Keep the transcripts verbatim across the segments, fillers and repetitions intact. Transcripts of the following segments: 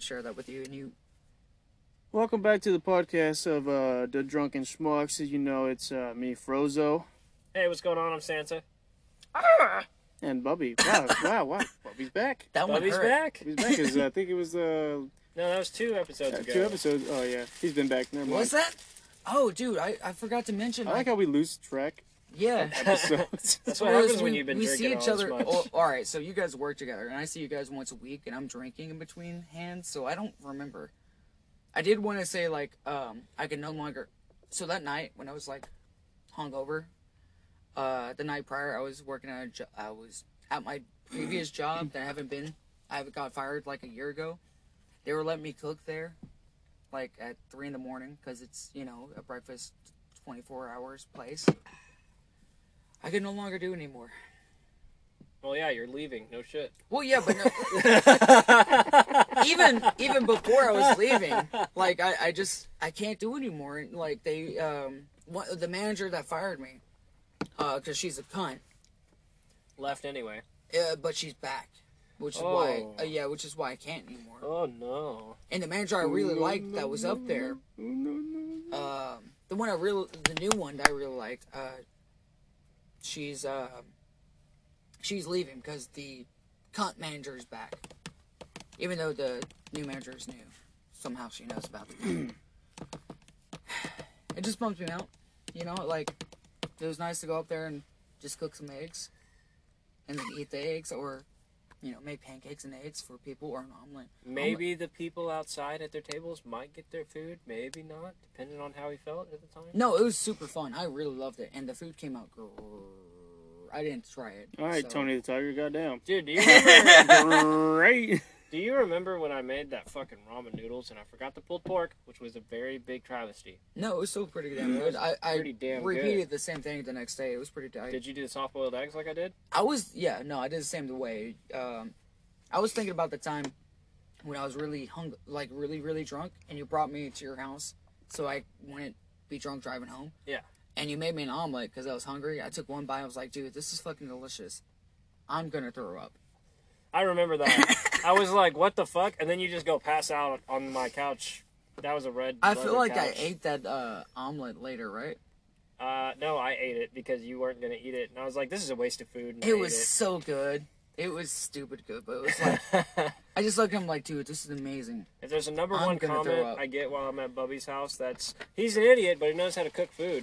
share that with you, and you. Welcome back to the podcast of uh, the Drunken Schmucks. As you know, it's uh, me, Frozo. Hey, what's going on? I'm Santa. And Bubby. Wow, wow, wow. Bubby's back. That one Bubby's hurt. back. He's back. 'Cause, uh, I think it was uh, No, that was two episodes uh, ago. two episodes. Oh, yeah. He's been back. Never mind. What's that? Oh, dude, I, I forgot to mention. I like how we lose track yeah. episodes. That's what Whereas happens when we, you've been we drinking see each all other. this much. Oh, all right, so you guys work together, and I see you guys once a week, and I'm drinking in between hands, so I don't remember. I did want to say like um, I could no longer. So that night when I was like hungover, uh, the night prior I was working at a jo- I was at my previous job that I haven't been. I got fired like a year ago. They were letting me cook there, like at three in the morning, because it's you know a breakfast, twenty-four hours place. I could no longer do it anymore. Well, yeah, you're leaving. No shit. Well, yeah, but no. even even before I was leaving, like I, I just I can't do it anymore. And, like they, um, one, the manager that fired me, uh, because she's a cunt. Left anyway. Uh, but she's back, which is Oh. why, uh, yeah, which is why I can't anymore. Oh no. And the manager I really liked that was up there, um, the one I really, the new one that I really liked, uh, she's uh, she's leaving because the cunt manager is back. Even though the new manager is new, somehow she knows about it. It just bums me out, you know. Like it was nice to go up there and just cook some eggs, and then eat the eggs, or you know, make pancakes and eggs for people, or an omelet. Maybe the people outside at their tables might get their food. Maybe not, depending on how he felt at the time. No, it was super fun. I really loved it, and the food came out great. I didn't try it. All right, so. Tony the Tiger, goddamn. Dude, do you remember? Great. do you remember when I made that fucking ramen noodles and I forgot the pulled pork, which was a very big travesty? No, it was still pretty damn good. I, I pretty damn repeated good. the same thing the next day. It was pretty tight. Did you do the soft boiled eggs like I did? I was, yeah, no, I did the same way. Um, I was thinking about the time when I was really hung, like really, really drunk, and you brought me to your house, so I wouldn't be drunk driving home. Yeah. And you made me an omelet because I was hungry. I took one bite. I was like, dude, this is fucking delicious. I'm gonna throw up. I remember that. I was like, what the fuck? And then you just go pass out on my couch. That was a red I feel leather like I couch. ate that uh, omelet later, right? Uh, no, I ate it because you weren't going to eat it. And I was like, this is a waste of food. And I It ate was it. so good. It was stupid good, but it was like, I just looked at him like, dude, this is amazing. If there's a number I'm one gonna throw comment up. I get while I'm at Bubby's house, that's, he's an idiot, but he knows how to cook food.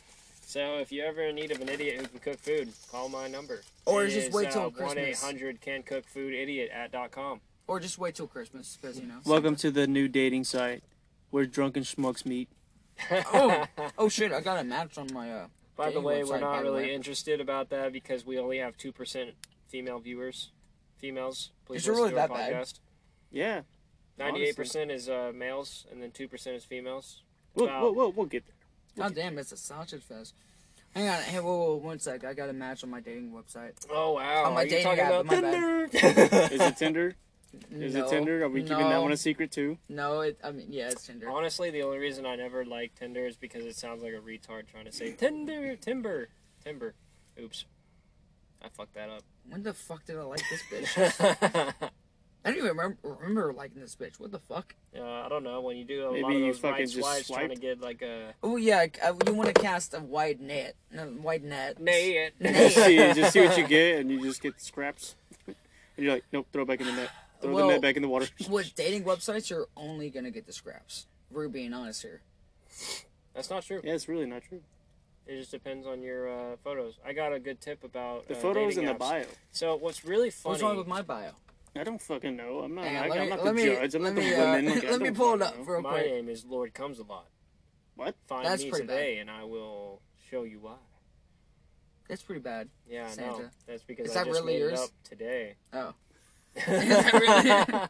So if you're ever in need of an idiot who can cook food, call my number. Or It just is, wait till uh, Christmas. one eight hundred can cook food idiot at dot com. Or just wait till Christmas, because, you know. Welcome to the new dating site where drunken schmucks meet. Oh, oh shit, I got a match on my, uh, By the dating way, website, we're by not the really way. interested about that because we only have two percent female viewers. Females, please Is it listen really to our that bad? podcast. Yeah. ninety-eight percent is uh, males, and then two percent is females. We'll, Wow. we'll, we'll, we'll get there. God damn, it's a sausage fest. Hang on, hey, whoa, whoa, one sec. I got a match on my dating website. Oh, wow. On my Are you dating talking app, about my Tinder? Is it Tinder? Is no, it Tinder? Are we keeping no, that one a secret too? No, it, I mean, yeah, it's Tinder. Honestly, the only reason I never liked Tinder is because it sounds like a retard trying to say Tinder, Timber, Timber. Oops. I fucked that up. When the fuck did I like this bitch? I don't even remember, remember liking this bitch. What the fuck? uh, I don't know. When you do a Maybe lot of you those fucking right just swipes trying to swiped? get like a... Oh, yeah, I, you want to cast a wide net. No, wide net. Nay, Just see, just see what you get, and you just get the scraps. And you're like, nope, throw it back in the net. Throw Well, the net back in the water. With dating websites, you're only going to get the scraps. We're being honest here. That's not true. Yeah, it's really not true. It just depends on your uh, photos. I got a good tip about The uh, photos dating in the apps. bio. So what's really funny... What's wrong with my bio? I don't fucking know. I'm not. Hang on, I, let I'm me- not let the me- judge. I'm let not the me, uh, women. Like, I let me don't pull it fucking up know. real My quick. name is Lord Comes a Lot. What? Find That's me pretty bad. today, and I will show you why. That's pretty bad. Yeah, I know. Santa. That's because Is I that just really made yours? it up today. Oh. Is that really?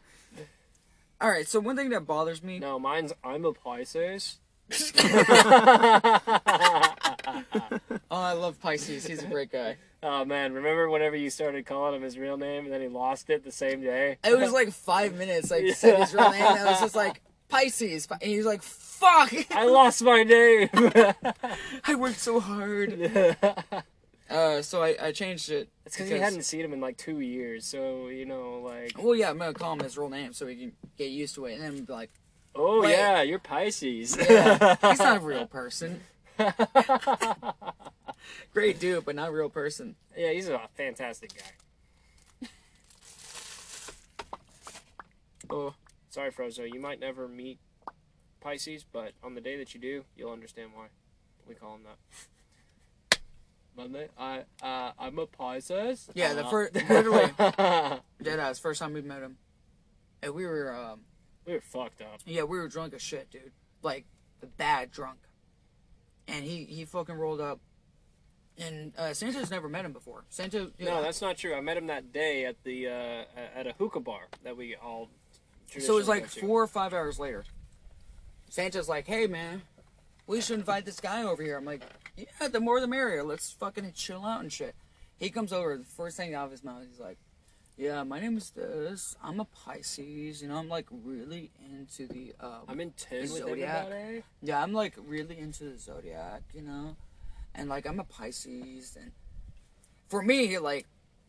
All right. So one thing that bothers me. No, mine's I'm a Pisces. Oh, I love Pisces. He's a great guy. Oh man, remember whenever you started calling him his real name and then he lost it the same day? It was like five minutes. Like said his real name. And I was just like Pisces, and he was like, "Fuck! I lost my name. I worked so hard." Uh, so I, I changed it. It's because you hadn't seen him in like two years, so you know, like. Well, yeah, I'm gonna call him his real name so he can get used to it, and then be like, Oh Wait. yeah, you're Pisces. yeah, he's not a real person. Great dude, but not a real person. Yeah, he's a fantastic guy. Oh, Sorry, Frozo, you might never meet Pisces, but on the day that you do, you'll understand why we call him that. My name, I, uh, I'm a Pisces. yeah, the Uh, first, literally, deadass, first time we met him, and we were, um, We were fucked up. yeah, we were drunk as shit, dude, like bad drunk, and he he fucking rolled up, and uh, Santa's never met him before. Santa, No, that's not true. I met him that day at the uh, at a hookah bar that we all. so it was like traditionally go to. four or five hours later. Santa's like, "Hey, man, we should invite this guy over here." I'm like, "Yeah, the more the merrier. Let's fucking chill out and shit." He comes over. The first thing out of his mouth, he's like, "Yeah, my name is this. I'm a Pisces. You know, I'm like really into the um, I'm in tune with Zodiac. everybody. yeah, I'm like really into the zodiac. You know, and like I'm a Pisces, and for me, like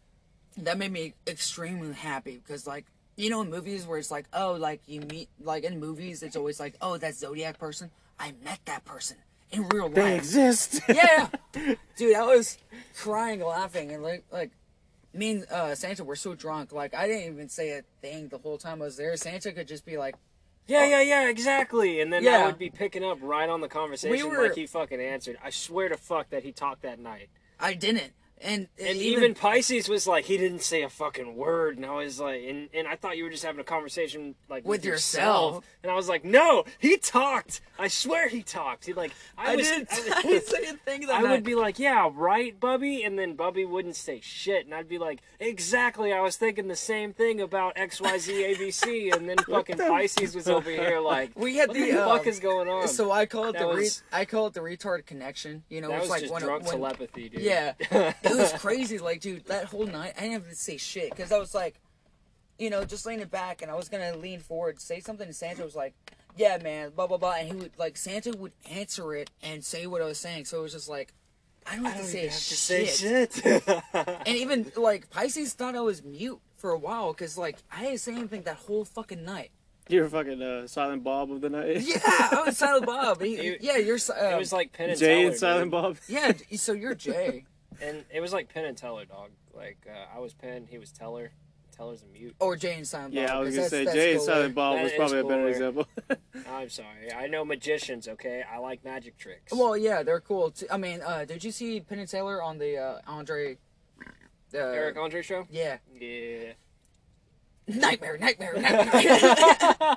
that made me extremely happy because like." You know, in movies where it's like, oh, like you meet, like in movies, it's always like, oh, that Zodiac person, I met that person in real life. They exist. Yeah, dude, I was crying, laughing, and like, like me and uh, Santa were so drunk, like I didn't even say a thing the whole time I was there. Santa could just be like, Yeah, yeah, yeah, exactly. And then I Yeah. would be picking up right on the conversation We were- like he fucking answered. I swear to fuck that he talked that night. I didn't, and, And even, Pisces was like, he didn't say a fucking word. And I was like, and, and I thought you were just having a conversation like with, With yourself. And I was like, no, he talked. I swear he talked. He like, I, I was, didn't, I, I didn't say a thing that I night. would be like, yeah, right, Bubby? And then Bubby wouldn't say shit. And I'd be like, exactly, I was thinking the same thing about X Y Z A B C. And then fucking Pisces was over here like, We had what the, the fuck um, is going on? So I call it That the re- was- I call it the retard connection. You know, that it's was like just when, drunk when, telepathy, dude. Yeah, it was crazy. Like, dude, that whole night, I didn't have to say shit because I was like, you know, just leaning back, and I was gonna lean forward, say something, and Santa was like, "Yeah, man, blah blah blah," and he would like Santa would answer it and say what I was saying. So it was just like, I don't have I to don't say even have shit. to say shit. And even like Pisces thought I was mute for a while because like I didn't say anything that whole fucking night. You're fucking uh, Silent Bob of the night. Yeah, I was Silent Bob. He- You- yeah, you're. si- It Um, was like Penn and Jay Teller, and Silent dude. Bob. yeah, so you're Jay. And it was like Penn and Teller, dog. Like, uh, I was Penn, he was Teller. Teller's a mute. Or Jay and Silent Bob. Yeah, I was 'cause gonna that's- say that's Jay and cooler. Silent Bob That was is probably a better cooler. example. I'm sorry. I know magicians, okay? I like magic tricks. Well, yeah, they're cool. Too. I mean, uh, did you see Penn and Teller on the uh, Andre? Uh, Eric Andre show? Yeah. Yeah. Nightmare, nightmare, nightmare.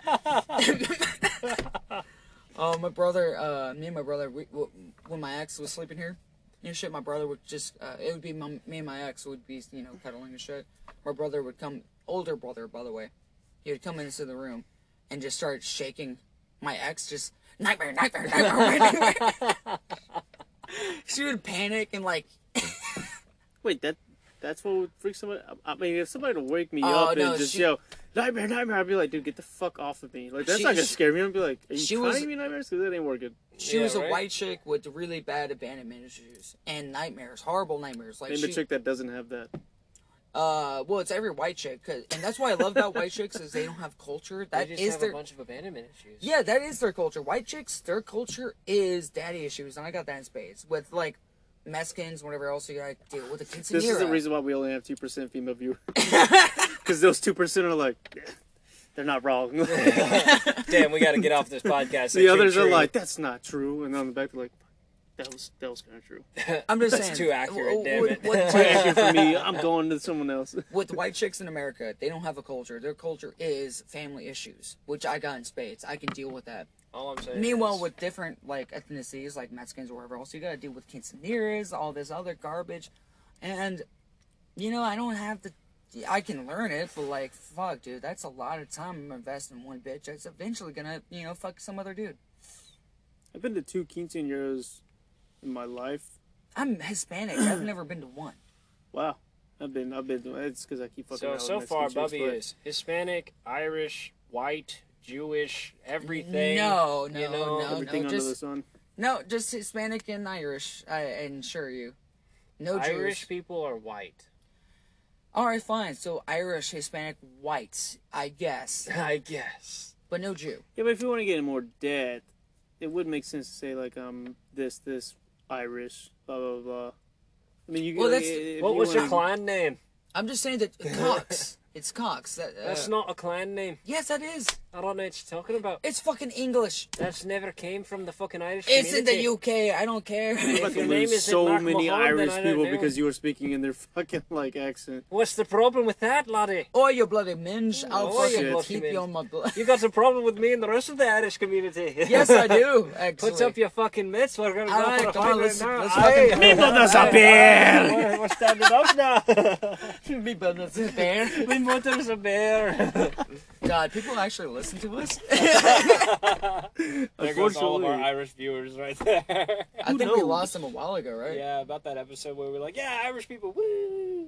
Oh, my brother, uh, me and my brother, we, w- when my ex was sleeping here, you know, shit, my brother would just, uh, it would be my, me and my ex would be, you know, cuddling and shit. My brother would come, older brother, by the way, he would come into the room and just start shaking my ex, just, nightmare, nightmare, nightmare, nightmare. She would panic and, like, Wait, that that's what would freak somebody. I mean, if somebody would wake me Oh, up no, and just she- yell nightmare, nightmare, I'd be like, dude, get the fuck off of me. Like that's She- not gonna she- scare me. I'd be like, are you she trying was- to give me nightmares? Because that ain't working. she Yeah, was a right? white chick with really bad abandonment issues and nightmares, horrible nightmares. Like, Name she, a chick that doesn't have that. Uh, well, it's every white chick, 'cause- and that's what I love about white chicks is they don't have culture. That They just is have their a bunch of abandonment issues. yeah, that is their culture. White chicks, their culture is daddy issues, and I got that in spades with like Mexicans, whatever else you gotta deal with the quinceanera. This is the reason why we only have two percent female viewers. Because those two percent are like, "Yeah, they're not wrong. Damn, we gotta get off this podcast. The others are like, that's not true, and on the back they're like, that was that was kind of true. I'm just That's saying, too accurate, w- damn w- it. With, Too accurate for me. I'm going to someone else. with white chicks in America, they don't have a culture. Their culture is family issues, which I got in spades. I can deal with that. All I'm saying Meanwhile, is, with different like ethnicities, like Mexicans or wherever else, you gotta deal with quinceaneras, all this other garbage, and you know I don't have to. I can learn it, but like, fuck, dude, that's a lot of time I'm investing in one bitch. That's eventually gonna, you know, fuck some other dude. I've been to two quinceañeras in my life. I'm Hispanic. I've never been to one. Wow. I've been, I've been, it's because I keep fucking so out so with far, Mexican Bubby chicks, but- is Hispanic, Irish, white, Jewish, everything. No, no, you know, no, Everything no, under just the sun. no, just Hispanic and Irish. I, I assure you. No Jews. Irish people are white. All right, fine. So Irish, Hispanic, whites, I guess, I guess. but no Jew. Yeah, but if you want to get in more depth, it would make sense to say like um this this Irish blah blah blah. I mean, you. Well, like, that's- if What you was wanna- your clan name? I'm just saying that Cox. It's Cox. That, uh, That's not a clan name. Yes, that is. I don't know what you're talking about. It's fucking English. That's never came from the fucking Irish It's in the community. U K. I don't care. I'm about If to your name lose isn't so Mark many Mahone, then Irish I don't people know. because you were speaking in their fucking like accent. What's the problem with that, laddie? Oh, you bloody minge! I'll Oh, you fucking bloody keep minge. you on my blood. You got a problem with me and the rest of the Irish community. Yes, I do. Actually. Put up your fucking mitts. We're gonna go All right, for a come fight on, right let's- now. let's Aye. fucking go. Brothers up here. We're, we're standing up now. Me brothers is bear. My mother's a bear. God, people actually listen to us. There goes all of our Unfortunately. Irish viewers right there. I think we knows? lost them a while ago, right? Yeah, about that episode where we're like, yeah, Irish people, woo.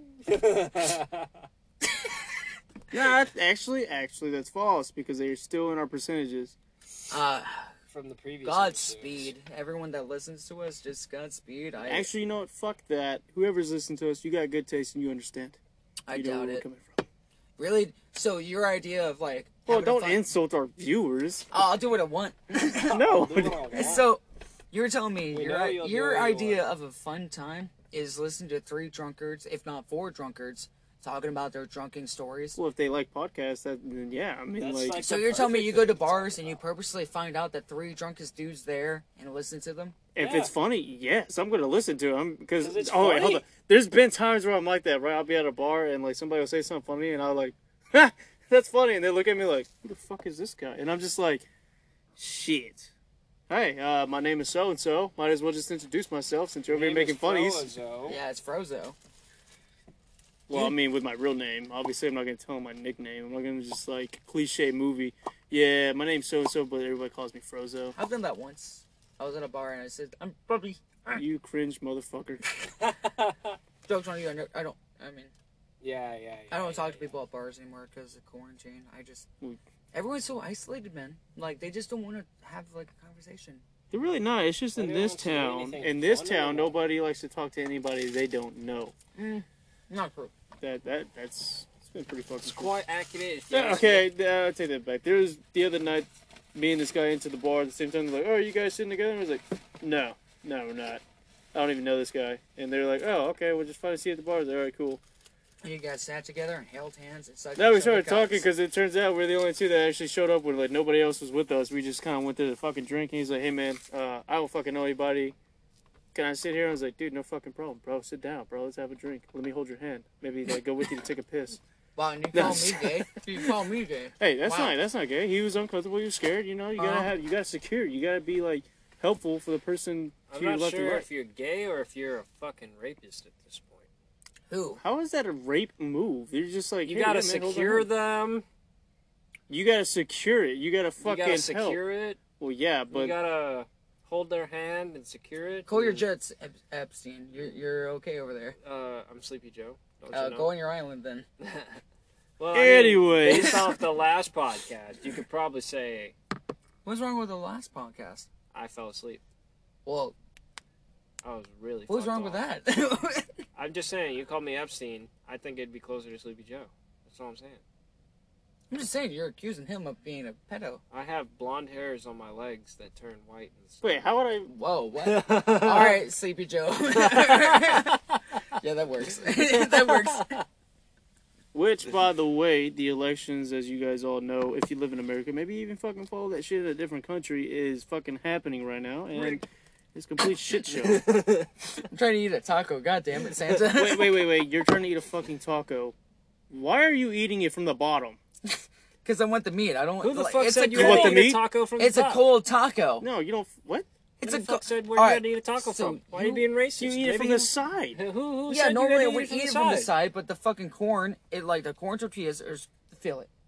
Yeah, actually, actually, that's false because they're still in our percentages. Uh, From the previous Godspeed. Everyone that listens to us, just Godspeed. I Actually, you know what? Fuck that. Whoever's listening to us, you got good taste and you understand. I you know doubt where we're it. coming from. Really? So your idea of like Well, having a don't fun- insult our viewers. Oh, I'll do what I want. No. So you're telling me We your know you'll do your what you idea of a fun time is listening to three drunkards, if not four drunkards, talking about their drunken stories. Well, if they like podcasts, that, then yeah. I mean, That's like, like- So the you're telling me perfect you go to thing. bars and you purposely find out that three drunkest dudes there and listen to them? if Yeah. it's funny, yes, I'm gonna listen to them because. 'Cause it's Oh wait, hold funny. on. There's been times where I'm like that, right? I'll be at a bar and like somebody will say something funny, and I'll like, ha, that's funny, and they look at me like, who the fuck is this guy? And I'm just like, shit. Hey, uh, my name is so and so. Might as well just introduce myself since you're over here making funnies. Yeah, it's Frozo. Well, I mean, with my real name. Obviously, I'm not gonna tell them my nickname. I'm not gonna just like cliche movie. Yeah, my name's so and so, but everybody calls me Frozo. I've done that once. I was at a bar and I said, "I'm probably You cringe motherfucker. jokes on you." I, know, I don't. I mean, Yeah, yeah, yeah. I don't talk to yeah, people at bars anymore because of quarantine. I just Mm. everyone's so isolated, man. Like they just don't want to have like a conversation. They're really not. It's just They in don't this want to do town. anything In this fun town, anymore. nobody likes to talk to anybody they don't know. Not true. That that that's it's been pretty fucking. It's cool. quite accurate. if you Yeah, ask okay, me. uh, I'll take that back. There was the other night, me and this guy into the bar at the same time. They're like, "Oh, are you guys sitting together?" And I was like, "No, no, we're not. I don't even know this guy." And they're like, "Oh, okay, we'll just find a seat at the bar." I was like, "All right, cool." And you guys sat together and held hands. It's like Now we started talking because it turns out we're the only two that actually showed up when like nobody else was with us. We just kind of went to the fucking drink. And he's like, "Hey man, uh, I don't fucking know anybody. Can I sit here?" I was like, "Dude, no fucking problem, bro. Sit down, bro. Let's have a drink. Let me hold your hand. Maybe like go with you to take a piss." Wow, and you No, call me sorry. gay? You call me gay? Hey, that's Wow. not that's not gay. He was uncomfortable. He was scared. You know, you gotta Uh-huh. have you gotta secure. You gotta be like helpful for the person to I'm your not left and sure right. if you're gay or if you're a fucking rapist at this point. Who? How is that a rape move? You're just like You "Hey, gotta yeah, man, hold secure on." them. You gotta secure it. You gotta You fucking gotta help. secure it. Well, yeah, You but gotta hold their hand and secure it. Call your and- jets, Ep- Epstein. You're you're okay over there. Uh, I'm Sleepy Joe. Don't Uh, you know? Go on your island then. Well, I mean, Anyways. based off the last podcast, you could probably say What's wrong with the last podcast? I fell asleep. Well, I was really. what's fucked wrong with off. that? I'm just saying, you called me Epstein. I think it'd be closer to Sleepy Joe. That's all I'm saying. I'm just saying you're accusing him of being a pedo. I have blonde hairs on my legs that turn white. In the sun. wait, how would I? Whoa, what? All right, Sleepy Joe. Yeah, that works. That works. Which, by the way, the elections, as you guys all know, if you live in America, maybe even fucking follow that shit in a different country, is fucking happening right now, and it's a complete shit show. I'm trying to eat a taco. God damn it, Santa. wait, wait, wait, wait. You're trying to eat a fucking taco. Why are you eating it from the bottom? Because I want the meat. I don't. Who the like, fuck it's said a you You cold, want want the to eat meat? a taco from It's the a top? cold taco. No, you don't. What? It's Who a the fuck co- said where All you right, gotta eat a taco so from? Why are you you- being racist? You eat it Maybe from you- the side. Who, who Yeah, said normally you we gotta eat it from the side, but the fucking corn, it like the corn tortillas are feel it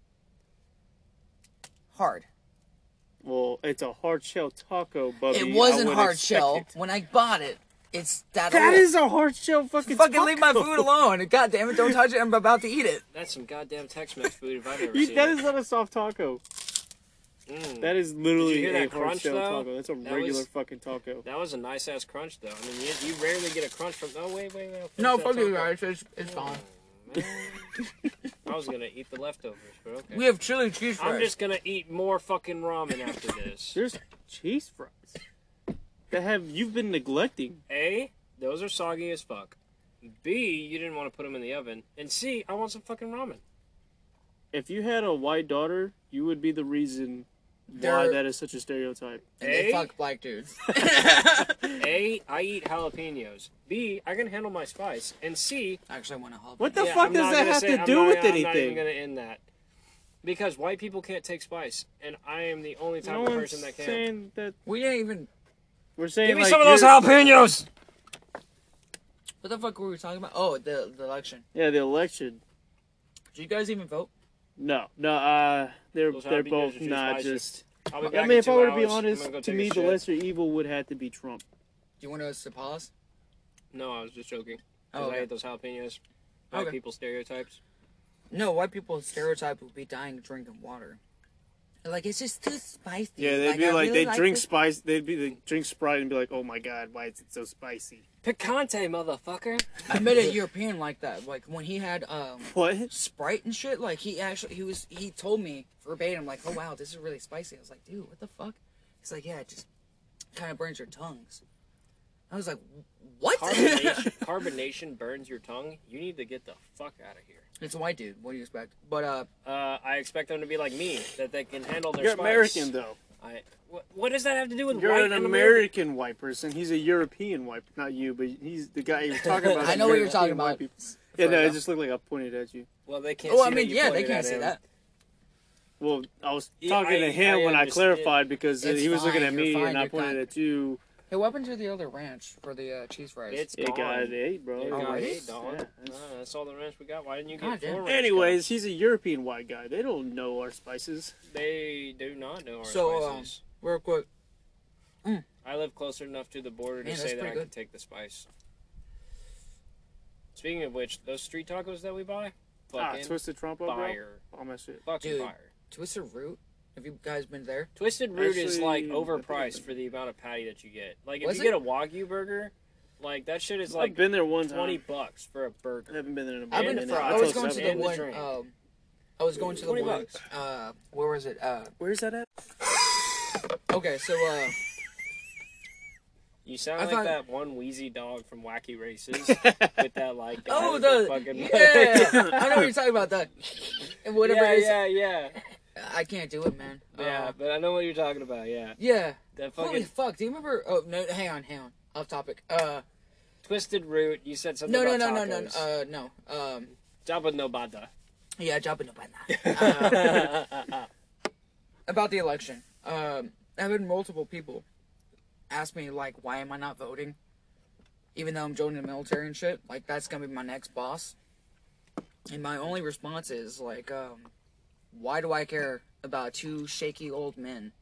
hard. Well, it's a hard shell taco, Bubby. It I wasn't would hard expect shell it. when I bought it. It's that. That old. is a hard shell fucking. Fucking leave my taco. food alone. God damn it! Don't touch it. I'm about to eat it. That's some goddamn Tex-Mex food if I've ever You, seen that it. is not a soft taco. Mm. That is literally Did you hear a that hard crunch, shell though? taco. That's a That regular was- fucking taco. That was a nice ass crunch, though. I mean, you, you rarely get a crunch from. Oh wait, wait, wait. I'll No, finish fuck that you taco. guys. It's, it's fine. Man. I was gonna eat the leftovers, but okay. We have chili cheese fries. I'm just gonna eat more fucking ramen after this. There's cheese fries that have you've been neglecting. A, those are soggy as fuck. B, you didn't want to put them in the oven. And C, I want some fucking ramen. If you had a white daughter, you would be the reason why They're- that is such a stereotype. And they A? fuck black dudes. A, I eat jalapenos. B, I can handle my spice. And C, Actually, I want to help. What the yeah, fuck I'm does not that gonna have say- to I'm do not- with I'm not anything? even gonna end that. Because white people can't take spice, and I am the only type No of one's person that can. saying that. We ain't even. We're saying Give me like some of those you're- jalapenos! What the fuck were we talking about? Oh, the the election. Yeah, the election. Did you guys even vote? No, no. Uh, they're Those they're jalapenos both are too not spicy. just. I'll be I back mean, in if I two were to be hours. I'm honest, gonna go to take a me, the shit. lesser evil would have to be Trump. Do you want us to pause? No, I was just joking. Oh, Because I okay. hate those jalapenos. White Okay. people stereotypes. No, white people stereotype would be dying drinking water. They're like, it's just too spicy. Yeah, they'd be I like, really they drink this- spice. They'd be they drink Sprite and be like, oh my god, why is it so spicy? Picante, motherfucker. I met a European like that. Like when he had um What? Sprite and shit. Like he actually he was he told me verbatim like, oh wow, this is really spicy. I was like, dude, what the fuck? He's like, yeah, it just kind of burns your tongues. I was like, what? Carbonation, carbonation burns your tongue. You need to get the fuck out of here. It's a white dude. What do you expect? But uh, Uh, I expect them to be like me, that they can handle their You're spice. American though. I, what, what does that have to do with You're white an and American white person. He's a European white, not you, but he's the guy you're talking about. I know what you're European talking white about. people. Yeah, no, But, it uh, just looked like I pointed at you. Well, they can't. oh, see I mean, that you yeah, they pointed can't at say him. that. Well, I was Yeah, talking I- to him I when I understand. clarified because It's he was looking fine, at you're me fine, and I you're pointed fine. at you. Hey, what happened to the other ranch for the uh, cheese fries? It's It gone. got eight, bro. It It got got really? eight, dog. Yeah, Uh, that's- that's all the ranch we got. Why didn't you God get damn. four ranch Anyways, cups? he's a European white guy. They don't know our spices. They do not know our So, um, spices. real quick. I live closer enough to the border to Man, that's say that I pretty can good. take the spice. Speaking of which, those street tacos that we buy, Ah, fucking Twisted Trump, bro. fire. Oh my shit. Fucking Dude. fire. Twisted Root. Have you guys been there? Twisted Root is Actually, like I think I've overpriced been- for the amount of patty that you get. Like if Was you it? get a Wagyu burger, like that shit is I've like been there one time. twenty bucks for a I burger. haven't been there in a I've minute. been. the I fries. was going to the And the one. drink. Um, I was going to the twenty one. bucks. Uh, where was it? Uh, Where's that at? okay, so uh, You sound I like thought- that one wheezy dog from Wacky Races with that like. guy oh with the fucking yeah, I know what you're talking about. That whatever yeah, it is, yeah, yeah, I can't do it, man. yeah. Uh, But I know what you're talking about. Yeah, yeah. that Holy fucking fuck! Do you remember? Oh no, hang on, hang on. Off topic. Uh, Twisted Root. You said something no, no, about no, no, no, tacos. uh, no. Um, Jabba no bada. yeah, jumping up on that. Uh, about the election. Um, I've had multiple people ask me like, why am I not voting? Even though I'm joining the military and shit, like that's gonna be my next boss. And my only response is like, um, why do I care about two shaky old men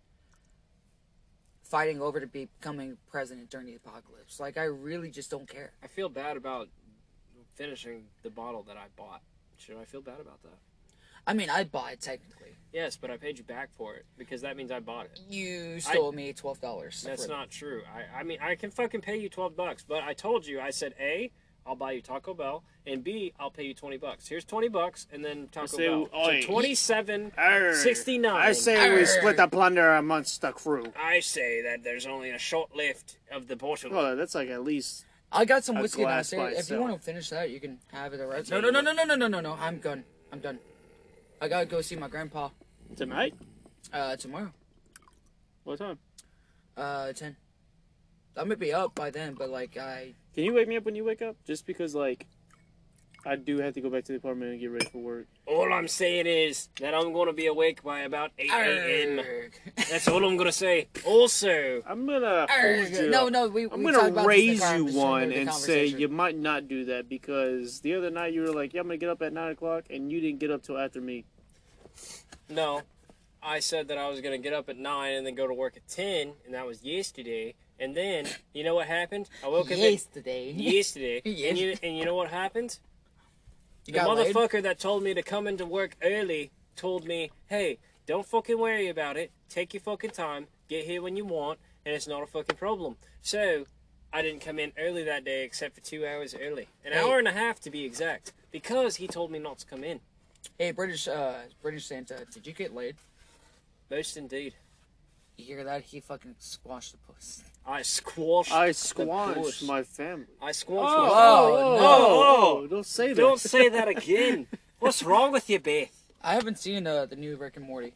fighting over to be becoming president during the apocalypse? Like, I really just don't care. I feel bad about finishing the bottle that I bought. Should I feel bad about that? I mean, I bought it technically. Yes, but I paid you back for it because that means I bought it. You stole me twelve dollars. That's not true. I, I mean, I can fucking pay you twelve bucks, but I told you, I said, A, I'll buy you Taco Bell, and B, I'll pay you twenty bucks. Here's twenty bucks, and then Taco say, Bell. oi. So twenty-seven Arr. sixty-nine. I say we split the plunder amongst the crew. I say that there's only a short lift of the bottle. Well, that's like at least. I got some A whiskey glass by downstairs. If you itself. want to finish that, you can have it the rest. No, no, no, no, no, no, no, no, no. I'm done. I'm done. I gotta go see my grandpa Tonight? uh, tomorrow. What time? Uh, ten. I might be up by then, but like I. Can you wake me up when you wake up? Just because, like, I do have to go back to the apartment and get ready for work. All I'm saying is that I'm going to be awake by about eight a.m. Arg. That's all I'm going to say. Also, I'm gonna Arg. hold you No, up. no, we. I'm we gonna talked about this in the raise car. I'm you just trying to one move the and say conversation. you might not do that because the other night you were like, "Yeah, I'm gonna get up at nine o'clock," and you didn't get up till after me. no, I said that I was going to get up at nine and then go to work at ten, and that was yesterday. And then, you know what happened? I woke up Yesterday. at yesterday, Yes. and, you, and you know what happened? You The got laid? motherfucker that told me to come into work early told me, hey, Don't fucking worry about it. Take your fucking time. Get here when you want, and it's not a fucking problem. So, I didn't come in early that day except for two hours early. An Hey. hour and a half to be exact. Because he told me not to come in. Hey, British, uh, British Santa, did you get laid? Most indeed. You hear that? He fucking squashed the puss. I squashed I the squashed puss. my family. I squashed Oh, my Whoa, oh, no. oh, don't say that. Don't say that again. What's wrong with you, Beth? I haven't seen uh, the new Rick and Morty.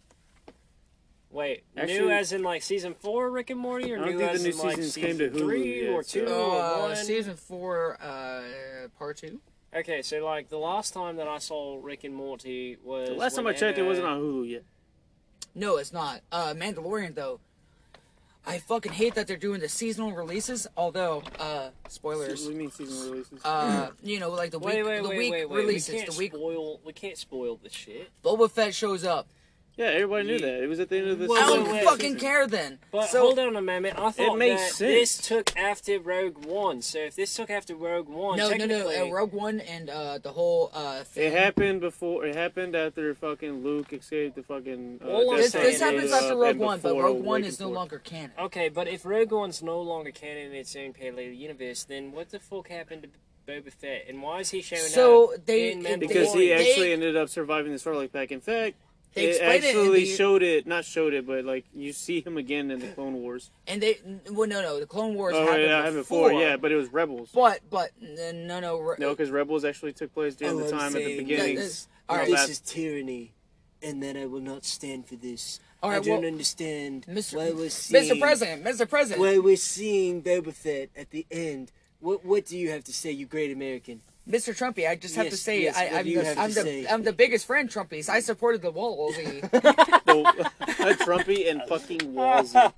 Wait, new Actually- as in like season four Rick and Morty, or I don't new think the as new in like seasons season came to Hulu three yet, or two so- or Uh, one? season four, uh, part two. Okay, so like the last time that I saw Rick and Morty was The last time I checked, it whenever- wasn't on Hulu yet. No, it's not. Uh, Mandalorian though. I fucking hate that they're doing the seasonal releases. Although, uh, What spoilers. do you mean season releases? Uh, you know, like the week, Wait, wait, the wait, week wait, wait. releases. We can't The week spoil. We can't spoil the shit. Boba Fett shows up. yeah, everybody knew yeah. that. It was at the end of the Wait, I season. don't wait, fucking season. care then. But so, hold on a moment. I thought makes that sense. this took after Rogue One. So if this took after Rogue One, No, no, no. technically- Uh, Rogue One and uh, the whole uh, thing. It happened before. It happened after fucking Luke escaped the fucking. Uh, All I'm This, Death this saying happens is- after and Rogue One, but before Rogue One Awaken is no Force. longer canon. Okay, but if Rogue One's no longer canon in its own parallel universe, then what the fuck happened to Boba Fett, and why is he showing So up they- in they- Because he Mandalorian? They- actually ended up surviving the Sarlacc pack. In fact, They it explained it in actually the- showed it. Not showed it, but like you see him again in the Clone Wars. And they, well, no, no, the Clone Wars Oh, happened, yeah, before, happened before. Yeah, but it was Rebels. But, but, n- no, no. re- No, because Rebels actually took place during All the I'm time at the saying beginning. is- all right. You know, This that- is tyranny, and that I will not stand for this. All I right, don't well, understand Mister why we're seeing Mister President, Mister President. why we're seeing Boba Fett at the end. What what do you have to say, you great American? Mister Trumpy, I just have Yes, to say, yes, I, what I'm, do you the, have to I'm, the, say? I'm the biggest friend, Trumpies. I supported the wall. The, the, Trumpy and fucking Wallsy.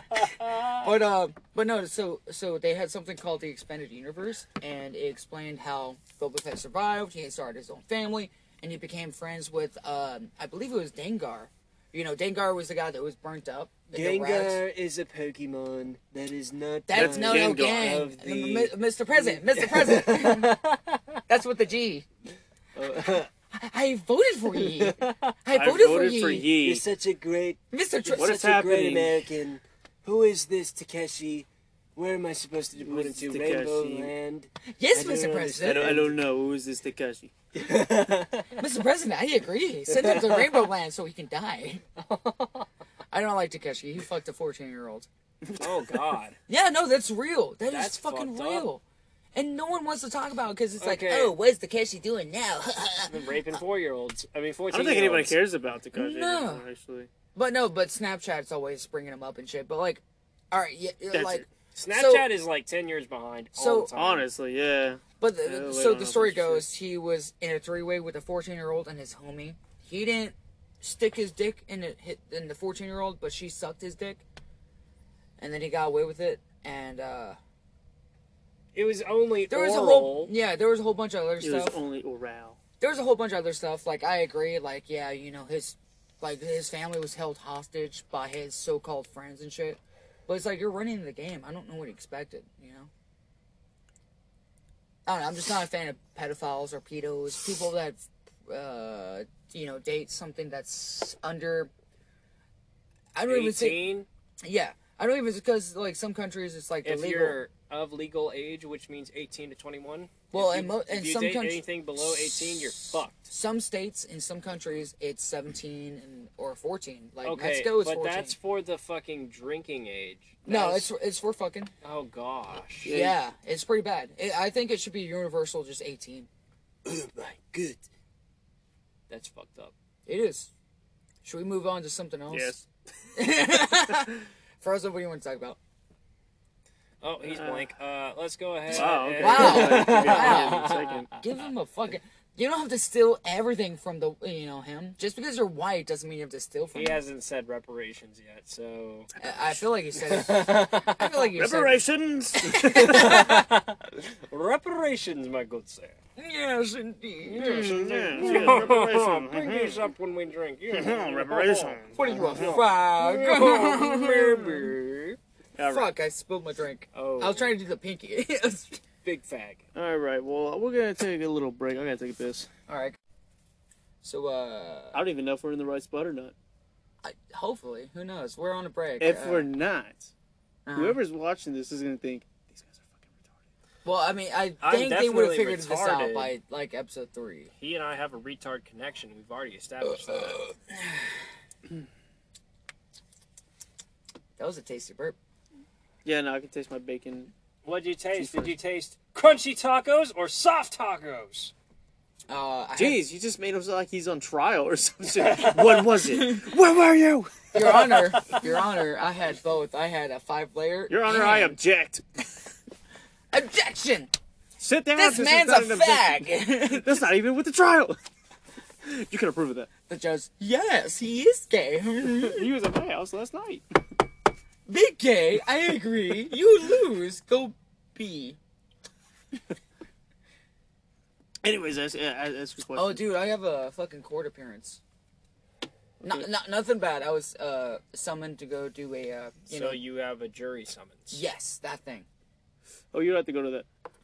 but, uh, but no, so, so they had something called the Expanded Universe, and it explained how Boba Fett survived, he started his own family, and he became friends with, um, I believe it was Dengar. You know, Dengar was the guy that was burnt up. the rats. Gengar is a Pokemon that is not. That's That's no, no, Gengar. gang. Of the- M- Mister President, Mister President. That's with the G. Uh, I voted for ye. I I voted, voted for for ye. ye. You're such a great, Mister Tr- you're What is such a great happening? American. Who is this Takeshi? Where am I supposed to put Who's into Takeshi? Rainbow Land? yes, I don't Mister I President. don't, I don't know. Who is this Takashi? Mister President, I agree. Send him to Rainbow Land so he can die. I don't like Takeshi. He fucked a fourteen-year-old. Oh God. Yeah, no, that's real. That is That's fucking fucked up. real. And no one wants to talk about it because it's like, Okay. oh, what's Takeshi doing now? Been raping four-year-olds. I mean, I fourteen. don't think anybody cares about Takashi No. anymore, actually. But no, but Snapchat's always bringing him up and shit. But like, all right, yeah, That's like, it. Snapchat is like ten years behind. So- all the time. Honestly, yeah. but the, Yeah, they so don't the know story about shit. goes, he was in a three-way with a fourteen-year-old and his homie. He didn't stick his dick in it hit in the fourteen-year-old, but she sucked his dick, and then he got away with it. And uh it was only there was oral. a whole yeah, there was a whole bunch of other It was stuff. only oral. There was a whole bunch of other stuff. Like I agree, like yeah, you know his like his family was held hostage by his so-called friends and shit. But it's like you're running the game. I don't know what he expected, you know. I don't know. I'm just not a fan of pedophiles or pedos, people that uh, you know date something that's under. I don't even say eighteen. yeah. I don't even because like some countries it's like If illegal. you're of legal age, which means eighteen to twenty-one. Well, if in you, mo- if in you some date countries- anything below eighteen, you're fucked. Some states in some countries it's seventeen and or fourteen. Like Okay, Mexico is but fourteen. that's for the fucking drinking age. No, That's- it's it's for fucking. oh gosh. Yeah. Yeah, it's pretty bad. It, I think it should be universal, just eighteen. Oh my good. That's fucked up. It is. Should we move on to something else? Yes. Frozen, what do you want to talk about? Oh, he's Uh, blank. Uh, let's go ahead. Wow. Okay. and- Wow. Give you a Wow. hand in a second. Give him a fucking. You don't have to steal everything from the you know him. Just because you're white doesn't mean you have to steal from He him. hasn't said reparations yet, so. I I feel like you said it. I feel like you said. Reparations. Reparations, my good sir. Yes, indeed. Yes, yes, yes, reparations. Bring these up when we drink. Yeah. Reparations. What are you a fag? All right. Fuck! I spilled my drink. Oh, I was trying to do the pinky. big fag. All right. Well, we're gonna take a little break. I gotta take a piss. All right. So uh. I don't even know if we're in the right spot or not. I, hopefully, who knows? We're on a break. If uh, we're not, uh-huh. whoever's watching this is gonna think these guys are fucking retarded. Well, I mean, I I'm think they would have definitely figured this out retarded. by like episode three. He and I have a retard connection. We've already established that. That was a tasty burp. Yeah, no, I can taste my bacon. What did you taste? Cheese Did you taste crunchy tacos or soft tacos? Uh, I had- Jeez, you just made him sound like he's on trial or something. What was it? Where were you? Your Honor, Your Honor, I had both. I had a five layer. Your Honor, I and- object. Objection! Sit down. This is man's not a an objection. fag! That's not even with the trial. You can approve of that. The judge, yes, he is gay. He was at my house last night. Big gay, I agree. You lose. Go B. Anyways, that's, yeah, that's your question. Oh, dude, I have a fucking court appearance. Not, not, nothing bad. I was uh, summoned to go do a, uh, you so know. you have a jury summons. Yes, that thing. Oh, you don't have to go to that.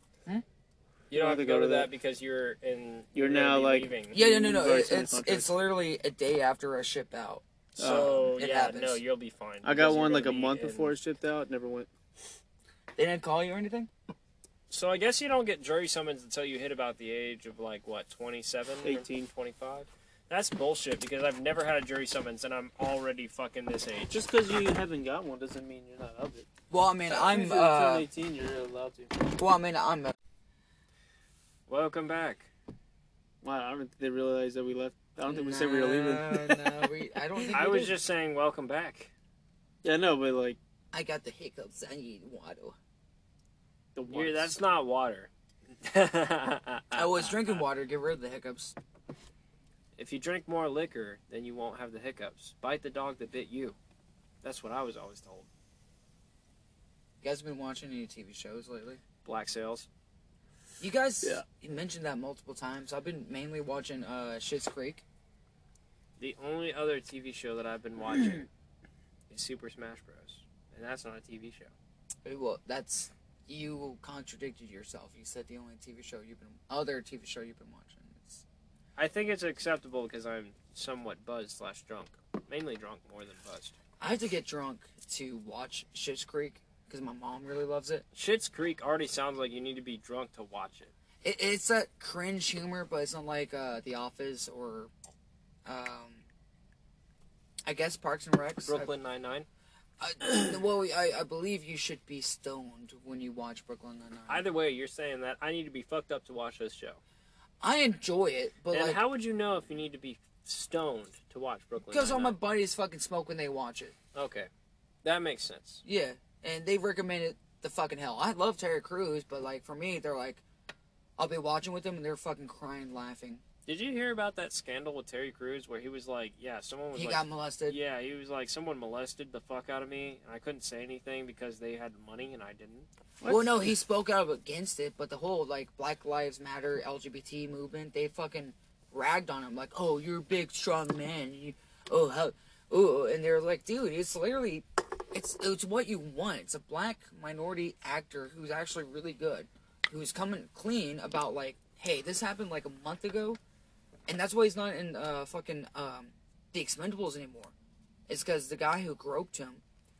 You don't have to go to that because you're in. You're gonna now, be like- leaving. Yeah, yeah, no, no. Very It, similar it's contract. it's literally a day after I ship out. So it yeah, happens. no, you'll be fine. I because got you're one like gonna a be month in- before it shipped out. Never went. They didn't call you or anything? So I guess you don't get jury summons until you hit about the age of like what, twenty-seven, eighteen. twenty-five. That's bullshit because I've never had a jury summons and I'm already fucking this age. Just because you haven't got one doesn't mean you're not of it. Well, I mean, I'm. If you turn Uh, eighteen, you're allowed to. well, I mean, I'm. Uh, Welcome back. Wow, I don't think they realized that we left. I don't think we said we were leaving. No, we, I don't think I we was did. just saying welcome back. Yeah, no, but like I got the hiccups. I need water. the You're, ones. that's not water. I was drinking water. Get rid of the hiccups. If you drink more liquor, then you won't have the hiccups. Bite the dog that bit you. That's what I was always told. You guys been watching any T V shows lately? Black Sails. You guys Yeah. you mentioned that multiple times. I've been mainly watching uh, Schitt's Creek. The only other T V show that I've been watching is Super Smash Bros. And that's not a T V show. Well, that's you contradicted yourself. You said the only T V show you've been other T V show you've been watching. It's, I think it's acceptable because I'm somewhat buzzed slash drunk. Mainly drunk more than buzzed. I have to get drunk to watch Schitt's Creek because my mom really loves it. Schitt's Creek already sounds like you need to be drunk to watch it. it it's that cringe humor, but it's not like uh, The Office or, um, I guess Parks and Rec. Brooklyn Nine-Nine. I, well, I, I believe you should be stoned when you watch Brooklyn Nine-Nine. Either way, you're saying that I need to be fucked up to watch this show. I enjoy it, but and like, how would you know if you need to be stoned to watch Brooklyn because all my Nine-Nine? buddies fucking smoke when they watch it. Okay. That makes sense. Yeah, and they recommend it the fucking hell. I love Terry Crews, but like for me, they're like, I'll be watching with them and they're fucking crying, laughing. Did you hear about that scandal with Terry Crews where he was like, yeah, someone was He like... got molested. Yeah, he was like, someone molested the fuck out of me, and I couldn't say anything because they had money and I didn't. What? Well, no, he spoke out against it, but the whole like Black Lives Matter L G B T movement, they fucking ragged on him like, oh, you're a big, strong man. You, oh, how, oh, and they're like, dude, it's literally, it's it's what you want. It's a black minority actor who's actually really good, who's coming clean about like, hey, this happened like a month ago, and that's why he's not in uh fucking um the Expendables anymore. It's because the guy who groped him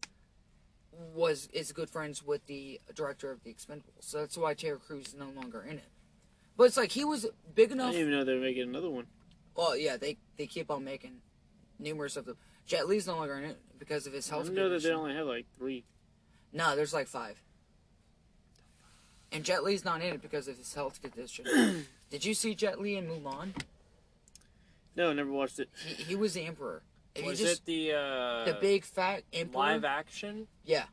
was is good friends with the director of the Expendables, so that's why Terry Crews is no longer in it. But it's like he was big I enough. didn't even know they were making another one. Well, yeah, they they keep on making numerous of them. Jet Li's no longer in it because of his I health didn't know that they condition. only have like three. No, there's like five. And Jet Li's not in it because of his health condition. Did you see Jet Li in Mulan? No, I never watched it. He, he was the emperor. If Was you just it the, uh... the big fat emperor? live action? Yeah.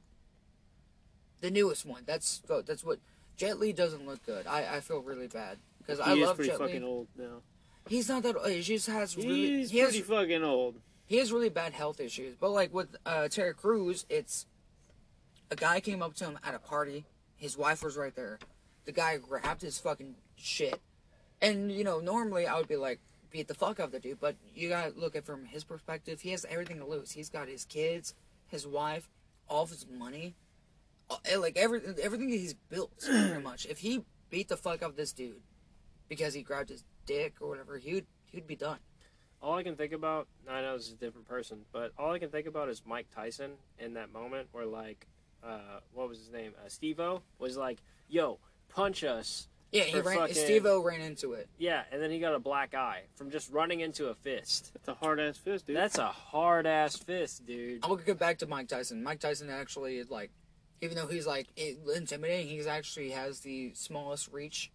The newest one. That's that's what Jet Li doesn't look good. I, I feel really bad because I He is love pretty Jet fucking Li. old now. He's not that old. He just has really He's he has, pretty fucking old. he has really bad health issues. But like with uh, Terry Crews, it's a guy came up to him at a party. His wife was right there. The guy grabbed his fucking shit, and you know normally I would be like beat the fuck out of the dude, but you gotta look at it from his perspective. He has everything to lose. He's got his kids, his wife, all of his money, uh, like everything everything that he's built pretty much. If he beat the fuck out of this dude because he grabbed his dick or whatever, he would he'd be done. All I can think about, I know this is a different person, but all I can think about is Mike Tyson in that moment where, like, uh, what was his name? Uh, Steve-O was like, yo, punch us. Yeah, he for ran. fucking- Steve-O ran into it. Yeah, and then he got a black eye from just running into a fist. That's a hard ass fist, dude. That's a hard-ass fist, dude. I'm gonna get back to Mike Tyson. Mike Tyson actually is like, even though he's like intimidating, he's actually has the smallest reach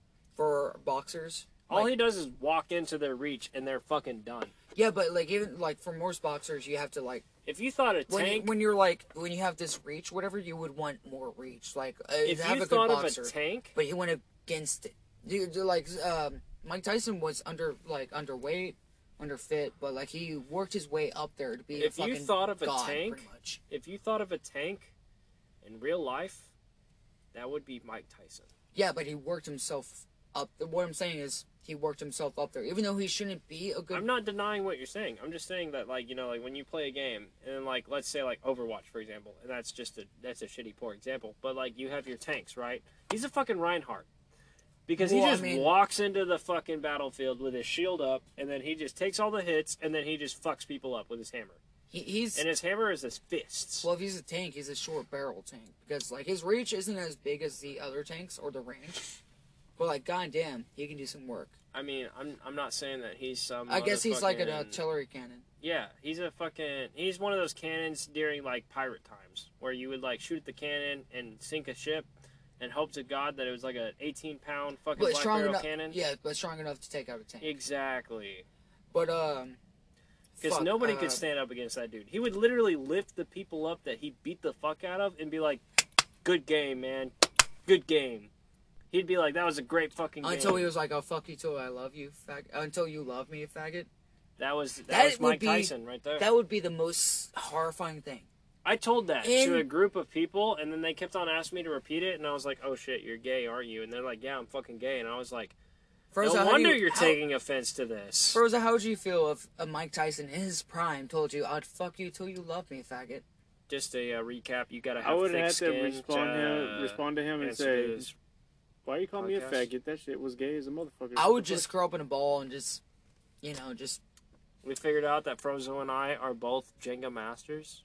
for boxers. All Like- he does is walk into their reach, and they're fucking done. Yeah, but like even like for most boxers, you have to like If you thought a when you, tank, when you're like when you have this reach, whatever, you would want more reach. Like uh, if have you a good thought boxer, of a tank, but he went against it. Dude, dude, like um, Mike Tyson was under like underweight, underfit, but like he worked his way up there to be If a you fucking thought of a god, tank- pretty much. if you thought of a tank in real life, that would be Mike Tyson. Yeah, but he worked himself up. What I'm saying is he worked himself up there, even though he shouldn't be a good. I'm not denying what you're saying. I'm just saying that, like, you know, like when you play a game, and like let's say like Overwatch, for example, and that's just a that's a shitty poor example, but like you have your tanks, right? He's a fucking Reinhardt. Because he Well, I just mean- walks into the fucking battlefield with his shield up, and then he just takes all the hits, and then he just fucks people up with his hammer. He, he's And his hammer is his fists. well, if he's a tank, he's a short barrel tank because like his reach isn't as big as the other tanks or the range. But like, goddamn, he can do some work. I mean, I'm I'm not saying that he's some. I guess he's like an motherfucking- artillery cannon. Yeah, he's a fucking. He's one of those cannons during like pirate times where you would like shoot the cannon and sink a ship, and hope to God that it was like a eighteen pound fucking But black strong barrel enough, cannon. yeah, but strong enough to take out a tank. Exactly. But um, Because fuck, nobody uh, could stand up against that dude. He would literally lift the people up that he beat the fuck out of and be like, "Good game, man. Good game." He'd be like, "That was a great fucking game." Until he was like, "Oh fuck you till I love you, fag." Until you love me, faggot. that was that, That was would Mike be- Tyson right there. That would be the most horrifying thing. I told that In- to a group of people, and then they kept on asking me to repeat it, and I was like, "Oh shit, you're gay, aren't you?" And they're like, "Yeah, I'm fucking gay," and I was like, Froza, "No how do wonder you, you're how, taking offense to this." Froza, how would you feel if a Mike Tyson in his prime told you, "I'd fuck you till you love me, faggot"? Just a uh, recap: you gotta have I would thick have to skin respond to, him, respond to him and answer say, to this. "Why you call me a podcast. faggot? That shit was gay as a motherfucker." I would just curl up in a ball and just, you know, just We figured out that Frozo and I are both Jenga masters.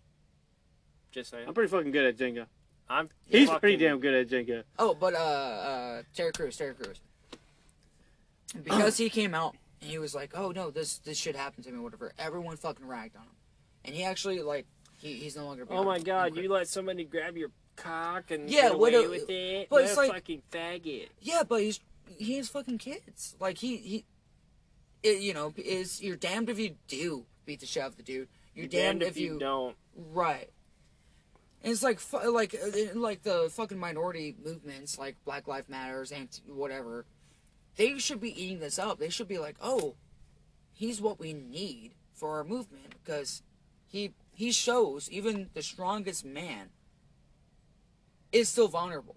Just saying. I'm pretty fucking good at Jenga. I'm. He's fucking- pretty damn good at Jenga. oh, but uh, uh, Terry Crews, Terry Crews, because he came out and he was like, "Oh no, this this shit happened to me, whatever." Everyone fucking ragged on him, and he actually like he, he's no longer. Oh my god! You let somebody grab your cock and Yeah, get what away a- with it? but What it's a like- fucking faggot. Yeah, but he's he has fucking kids. Like he he, it, you know, is you're damned if you do beat the shit out of the dude. You're, damned, if you, don't. right. And it's like fu- like uh, like the fucking minority movements like Black Lives Matters and whatever. They should be eating this up. They should be like, oh, he's what we need for our movement because he he shows even the strongest man is still vulnerable.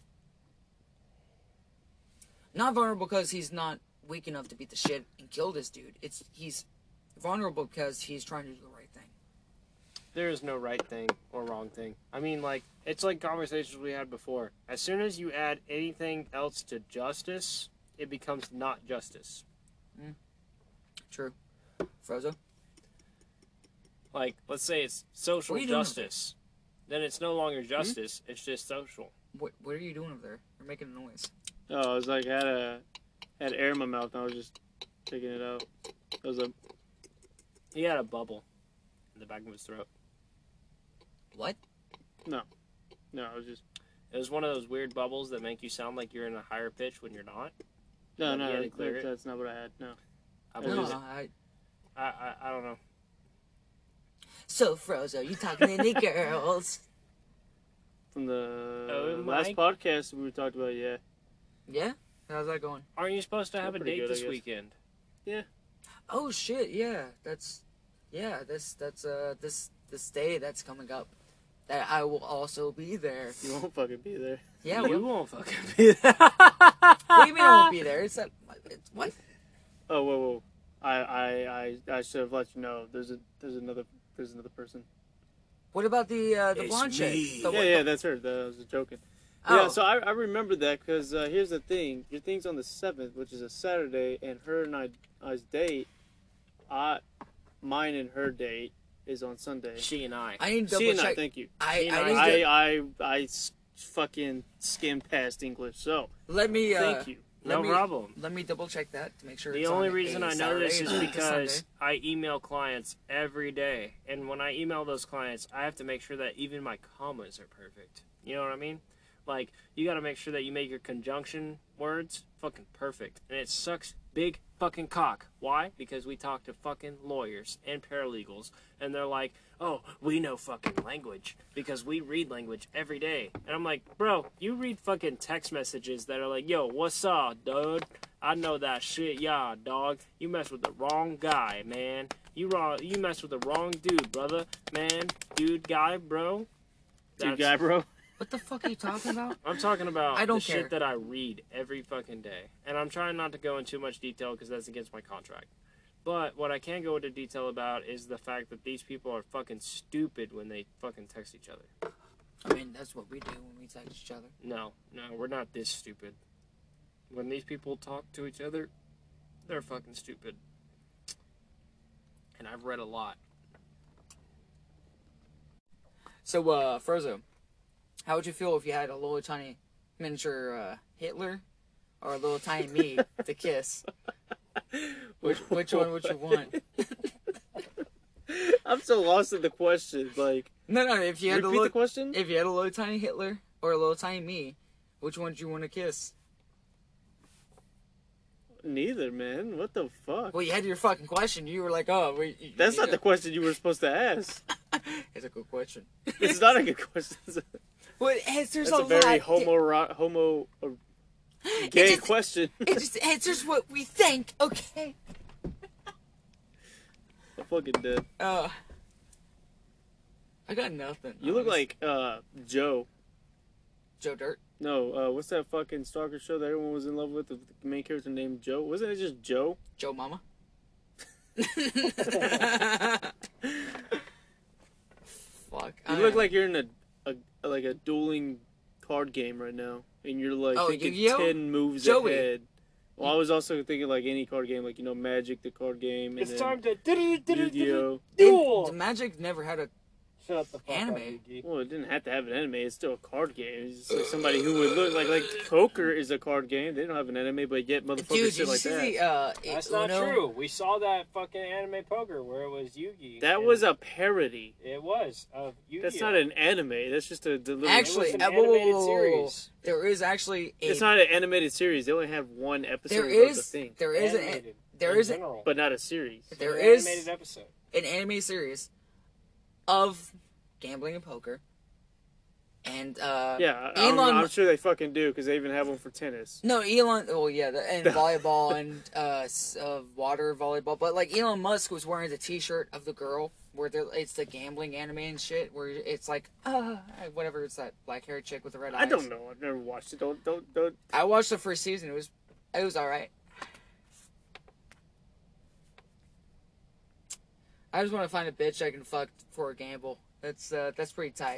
Not vulnerable because he's not weak enough to beat the shit and kill this dude. It's he's vulnerable because he's trying to do the right thing. There is no right thing or wrong thing. I mean, like, it's like conversations we had before. As soon as you add anything else to justice, it becomes not justice. True. Frozo? Like, let's say it's social What are you doing over justice. Then it's no longer justice, it's just social. What what are you doing over there? You're making a noise. Oh, I was like, I had a had air in my mouth, and I was just taking it out. It was a He had a bubble in the back of his throat. What? no, I was just It was one of those weird bubbles that make you sound like you're in a higher pitch when you're not. no, Like, no. you had to That, clear it? that's not what I had. No. I It No, believe was- it. I... I, I, I don't know. So, Frozo, you talking to any girls? From the Oh, last Mike? podcast we talked about, yeah. Yeah? How's that going? Aren't you supposed to have Well, a pretty date good, I this guess. weekend? Oh, shit, yeah. That's... Yeah, this, that's, uh, this, this day that's coming up. That I will also be there. You won't fucking be there. Yeah, you what, won't fucking be there. what do you mean I won't be there? It's that... It's, what? Oh, whoa, whoa. I, I, I, I should have let you know. There's a, there's another, there's another person. What about the, uh, the It's blonde chick? me. The, Yeah, yeah, that's her. That I was joking. Oh. Yeah, so I, I remember that because uh, here's the thing. Your thing's on the seventh, which is a Saturday, and her and I, I's date I, mine and her date is on Sunday. She and I. I need to She double and I, check. thank you. I, She and I, I- need I, to, I, I, s- fucking skimmed past English, so let me. Uh, thank you. No let me, problem. Let me double check that to make sure. The it's only on reason a I know this is Saturday, not a because Sunday. I email clients every day, and when I email those clients, I have to make sure that even my commas are perfect. You know what I mean? Like, you got to make sure that you make your conjunction words fucking perfect, and it sucks big fucking cock. Why? Because we talk to fucking lawyers and paralegals, and they're like, "Oh, we know fucking language because we read language every day." And I'm like, "Bro, you read fucking text messages that are like, 'Yo, what's up, dude? I know that shit, yeah, dog. You mess with the wrong guy, man. You wrong. You mess with the wrong dude, brother, man, dude, guy, bro." Dude, guy, bro. What the fuck are you talking about? I'm talking about I don't the care. shit that I read every fucking day. And I'm trying not to go in too much detail because that's against my contract. But what I can go into detail about is the fact that these people are fucking stupid when they fucking text each other. I mean, that's what we do when we text each other. No, no, we're not this stupid. When these people talk to each other, they're fucking stupid. And I've read a lot. So, uh, Frozo, how would you feel if you had a little tiny miniature uh, Hitler or a little tiny me to kiss? Which which one would you want? I'm so lost in the question. Like, No, no. If you had a repeat little, the question. if you had a little tiny Hitler or a little tiny me, which one would you want to kiss? Neither, man. What the fuck? Well, you had your fucking question. You were like, "Oh, wait." You, That's you not the question you were supposed to ask. It's a good question. It's not a good question. It's a- Well, it answers That's a a very lot. homo ro- homo uh, It gay just- question. It just answers what we think. Okay. I'm fucking dead. Uh, I got nothing. You look honest. like uh Joe. Joe Dirt. No, uh, what's that fucking stalker show that everyone was in love with? The main character named Joe. Wasn't it just Joe? Joe Mama. Fuck. You I look am- like you're in a, a like a dueling card game right now, and you're like Oh, thinking Yu-Gi-Oh? ten moves Joey. ahead. Well, I was also thinking like any card game, like you know Magic, the card game, and It's then time to Yu-Gi-Oh. duel. The Magic never had a. Shut the fuck Anime. up, Yugi. Well, it didn't have to have an anime. It's still a card game. It's just like somebody who would look like like poker is a card game. They don't have an anime, but yet motherfuckers Dude, did shit you like see that. the uh? That's Uno? not true. We saw that fucking anime poker where it was Yugi. That and was a parody. It was of Yu-Gi-Oh. That's not an anime. That's just a delivery. Actually, It was uh, an whoa, whoa, animated whoa, whoa, whoa. series. There is actually a. It's not an animated series. They only have one episode there of the is. thing, There is an. Animated There in is a, general. but not a series. there An is animated episode. an anime series of gambling and poker. And uh. Yeah, I- I'm, Elon- I'm sure they fucking do because they even have one for tennis. No, Elon. Oh yeah, the, and volleyball and uh, s- uh, water volleyball. But like Elon Musk was wearing the T-shirt of the girl where they're- it's the gambling anime and shit. Where it's like, uh, whatever. It's that black-haired chick with the red eyes. I don't know. I've never watched it. Don't don't don't. I watched the first season. It was, it was all right. I just want to find a bitch I can fuck for a gamble. That's uh, that's pretty tight.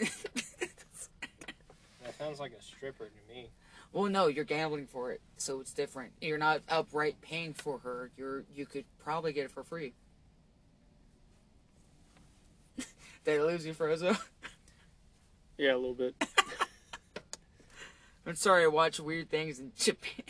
That sounds like a stripper to me. Well, no, you're gambling for it, so it's different. You're not outright paying for her. You're you could probably get it for free. Did I lose you, Frozo? Yeah, a little bit. I'm sorry. I watch weird things in Japan.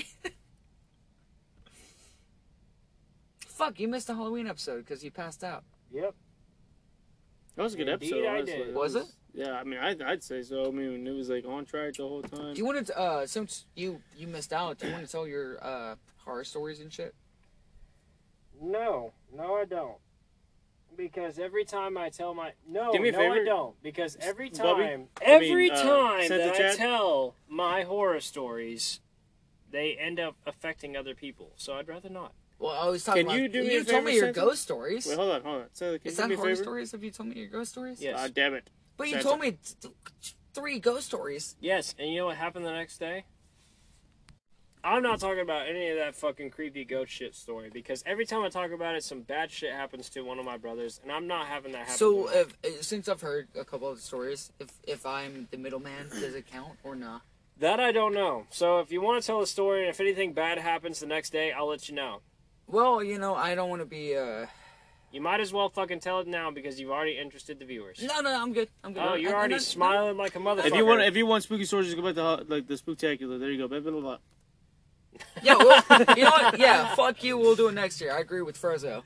Fuck, you missed a Halloween episode because you passed out. Yep. That was a good Indeed episode. I honestly. did. That Was it? Yeah, I mean, I'd, I'd say so. I mean, it was like on track the whole time. Do you want to, uh, since you you missed out, do you want to tell your uh horror stories and shit? No, no, I don't. Because every time I tell my no, Do me a no, favor. I don't. Because every Bobby? time, I mean, every uh, time send that the I chat. tell my horror stories, they end up affecting other people. So I'd rather not. Well, I was talking Can about. you do me you a told me favor, your Santa? ghost stories. Wait, hold on, hold on. So, can Is you that do me a horror favor? stories? Have you told me your ghost stories? Yes. Ah, damn it. But you Santa. told me th- th- three ghost stories. Yes, and you know what happened the next day? I'm not talking about any of that fucking creepy goat shit story because every time I talk about it, some bad shit happens to one of my brothers, and I'm not having that happen. So, to if, uh, since I've heard a couple of the stories, if if I'm the middleman, does it count or not? that I don't know. So if you want to tell the story, and if anything bad happens the next day, I'll let you know. Well, you know, I don't want to be. uh You might as well fucking tell it now because you've already interested the viewers. No, no, I'm good. I'm good. Oh, I- you're I- already I- smiling like a motherfucker. If you want, if you want spooky stories, just go back to ho- like the spooktacular. There you go. Blah, blah, blah. Yeah, well, you know what? Yeah, fuck you. We'll do it next year. I agree with Frezzo.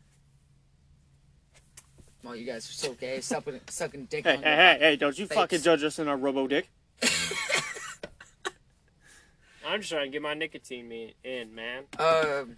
Well, you guys are so gay, sucking, sucking dick Hey, on hey, your hey, hey! Don't you Thanks. fucking judge us in our robo dick. I'm just trying to get my nicotine me in, man. Um.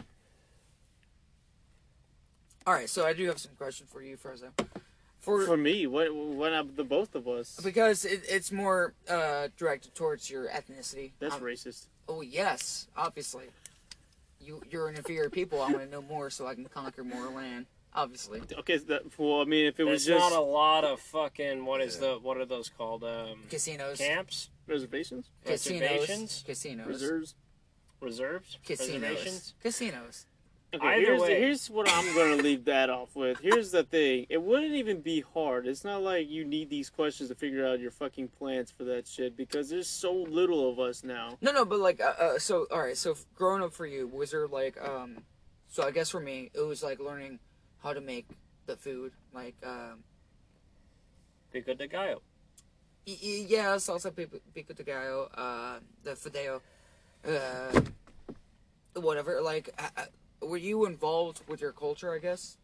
All right, so I do have some questions for you, Frezzo. For, For me, what? What up the both of us? because it, it's more uh, directed towards your ethnicity. That's Um, racist. Oh yes, obviously. You you're an inferior people. I want to know more so I can conquer more land. Obviously. Okay, so that, well, I mean, if it was There's just not a lot of fucking what is the what are those called? Um, Casinos. camps, reservations, Casinos. reservations? Casinos. reserves. reserves, Casinos. reservations. Casinos. Okay, Either here's, way. here's what I'm going to leave that off with. Here's the thing. It wouldn't even be hard. It's not like you need these questions to figure out your fucking plans for that shit because there's so little of us now. No, no, but like, uh, uh, so all right. So growing up for you, was there like, um, so I guess for me, it was like learning how to make the food, like, um, Pico de gallo. y- y- yeah, salsa pico, pico de gallo, uh, the fideo, uh, whatever. Like, uh, uh, were you involved with your culture? I guess.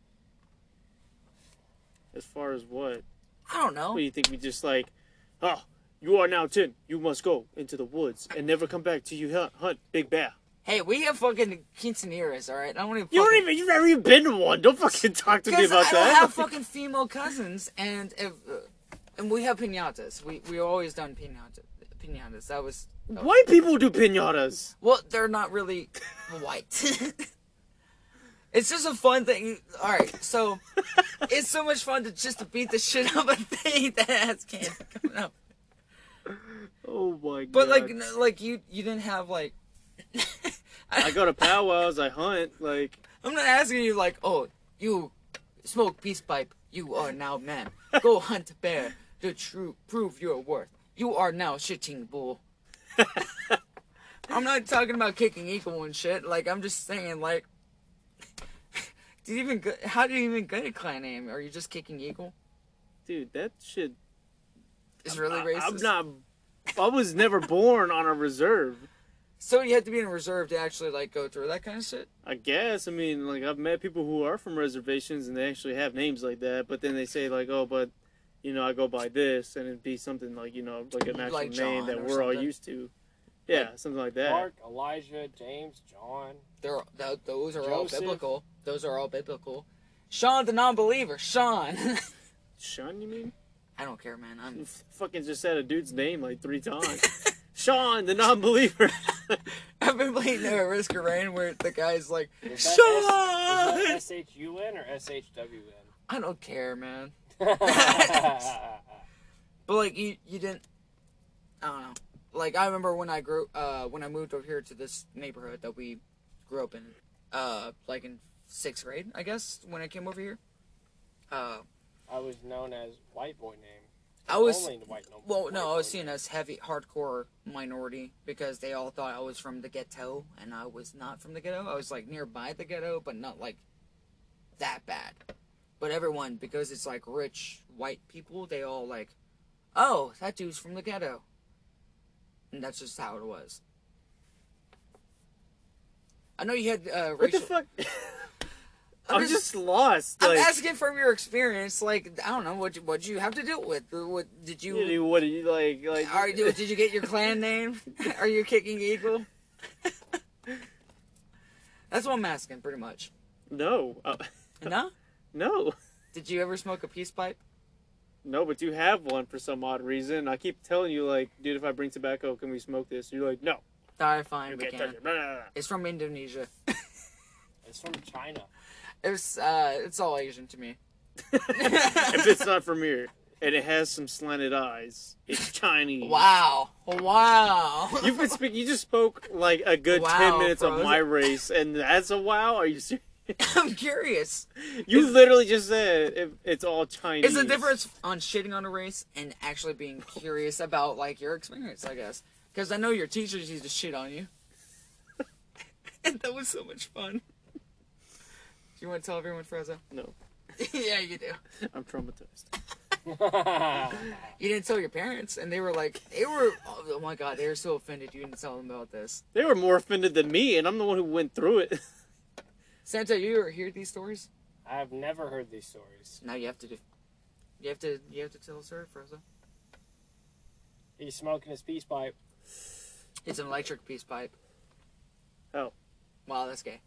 As far as what? I don't know. What do you think? We just like, oh, you are now ten. You must go into the woods and never come back till you hunt, hunt Big Bear. Hey, we have fucking quinceañeras, all right? I don't even. You don't fucking- even. You've never even been to one. Don't fucking talk to me Because about I don't that. have fucking female cousins, and if, uh, and we have pinatas. We we always done pinata pinatas. That was White people do pinatas. well, they're not really white. It's just a fun thing. All right, so it's so much fun to just to beat the shit out of a thing that has candy coming out. Oh my god. But like, n- like you you didn't have like. I go to powwows. I hunt. Like, I'm not asking you like, oh, you smoke peace pipe. You are now man. Go hunt a bear to true prove your worth. You are now shitting bull. I'm not talking about kicking eagle and shit. Like I'm just saying like, did you even go, how do you even get a clan name? Are you just kicking eagle? dude, that shit. It's really I, racist. I'm not. I was never born on a reserve. So you have to be in a reserve to actually like go through that kind of shit. I guess. I mean, like I've met people who are from reservations and they actually have names like that. But then they say like, oh, but you know, I go by this, and it'd be something like you know, like an actual Like name John that or we're all something. used to. Yeah, something like that. Mark, Elijah, James, John. They're th- those are Joseph. all biblical. Those are all biblical. Sean the non-believer. Sean. Sean, you mean? I don't care, man. I'm You f- fucking just said a dude's name like three times. Sean, the non-believer. I've been playing uh, Risk of Rain where the guy's like, Is Sean! that S- is that S H U N or S H W I don't care, man. N? But like, you you didn't. I don't know. Like I remember when I grew, uh, when I moved over here to this neighborhood that we grew up in, uh, like in sixth grade, I guess, when I came over here. Uh, I was known as white boy name. I was. Only the white no, Well, white no, I boy was seen name. as heavy, hardcore minority because they all thought I was from the ghetto, and I was not from the ghetto. I was like nearby the ghetto, but not like that bad. But everyone, because it's like rich white people, they all like, oh, that dude's from the ghetto, and that's just how it was. I know you had uh, What the racial. fuck? I'm I'm just- just lost. I'm Like, asking from your experience. Like, I don't know what what you have to deal with. What did you? you know, what do you like? Like, Are you, did you get your clan name? Are you kicking eagle? That's what I'm asking, pretty much. no, uh, No? no, Did you ever smoke a peace pipe? no. But you have one for some odd reason. I keep telling you, like, dude, if I bring tobacco, can we smoke this? You're like, no, Alright, fine, you we can't can. touch it. Blah, blah, blah. It's from Indonesia. It's from China. It's uh, it's all Asian to me. If it's not from here and it has some slanted eyes, it's Chinese. Wow, wow. You've been speak. You just spoke like a good Wow, ten minutes bro. of my race, and that's a wow. Are you serious? I'm curious. You literally just said it, it's all Chinese. Is the difference on shitting on a race and actually being curious about like your experience? I guess because I know your teachers used to shit on you, and that was so much fun. you want to tell everyone, Frezzo? No. Yeah, you do. I'm traumatized. You didn't tell your parents, and they were like, they were, oh my god, they were so offended you didn't tell them about this. They were more offended than me, and I'm the one who went through it. Santa, you ever hear these stories? I've never heard these stories. Now you have to do. You have to. You have to tell us, sir, Frezzo. He's smoking his peace pipe. It's an electric peace pipe. Oh. Wow, that's gay.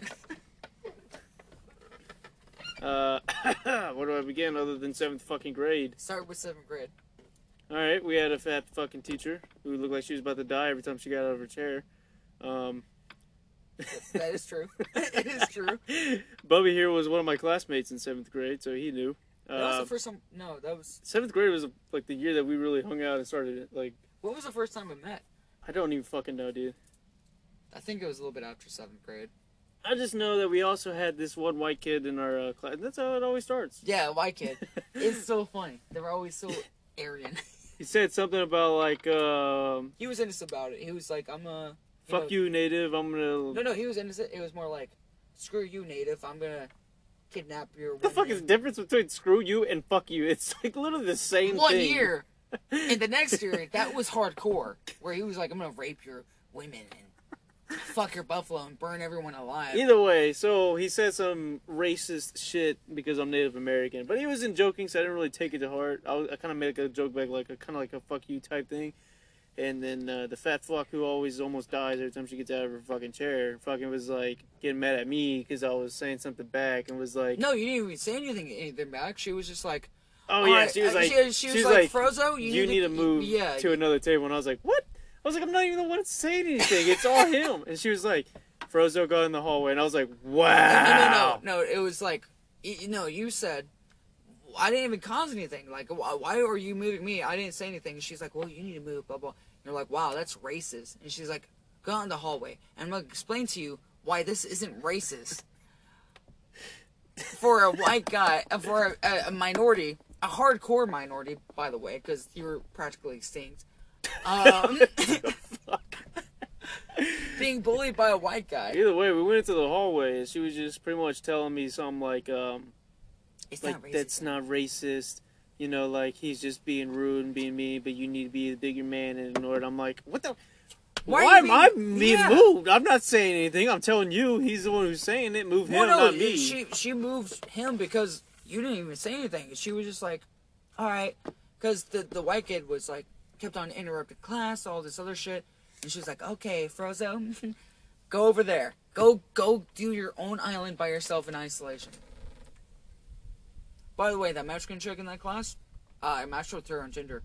Uh, where do I begin other than seventh fucking grade? Start with seventh grade. Alright, we had a fat fucking teacher who looked like she was about to die every time she got out of her chair. Um, That is true. It is true. Bubby here was one of my classmates in seventh grade, so he knew. That was Uh, the first time. No, that was. seventh grade was like the year that we really hung out and started it. Like, What was the first time we met? I don't even fucking know, dude. I think it was a little bit after seventh grade. I just know that we also had this one white kid in our uh, class. That's how it always starts. Yeah, white kid. It's so funny. They were always so Aryan. He said something about like, um, He was innocent about it. He was like, "I'm a fuck know- you, native. I'm gonna. No, no, he was innocent. It was more like, "Screw you, native. I'm gonna kidnap your." What the fuck is the difference between screw you and fuck you? It's like literally the same One thing. year, and the next year that was hardcore, where he was like, "I'm gonna rape your women and fuck your buffalo and burn everyone alive." Either way, so he said some racist shit because I'm Native American, but he wasn't joking, so I didn't really take it to heart. I, was, I kind of made like a joke back, like a kind of like a fuck you type thing. And then uh, the fat fuck who always almost dies every time she gets out of her fucking chair, fucking was like getting mad at me because I was saying something back and was like, No, you didn't even say anything anything back. She was just like, "Oh yeah," "Alright," she was uh, like, she, she was like, Frozzo, you, "You need to move yeah, to another table," and I was like, "What?" I was like, "I'm not even the one saying anything. It's all him." And she was like, "Frozzo got in the hallway," and I was like, "Wow." No, no, no, no. It was like, you know, you said, I didn't even cause anything. Like, why, why are you moving me? I didn't say anything. And she's like, well, you need to move, blah, blah. And you're like, wow, that's racist. And she's like, go out in the hallway. And I'm going to explain to you why this isn't racist. For a white guy, uh, for a, a minority, a hardcore minority, by the way, because you're practically extinct. Um, being bullied by a white guy. Either way, we went into the hallway, and she was just pretty much telling me something like, um, It's like, not racist. that's not racist. You know, like, he's just being rude and being mean, but you need to be the bigger man and ignore it. I'm like, what the? Why Why, are am you I being- being yeah. moved? I'm not saying anything. I'm telling you, he's the one who's saying it. Move him, Well, no, not me. she she moved him because you didn't even say anything. She was just like, all right, because the the white kid was like kept on interrupting class, all this other shit, and she was like, okay, Frozzo, go over there, go go do your own island by yourself in isolation. By the way, that Mexican chick in that class, uh, I matched with her on Tinder.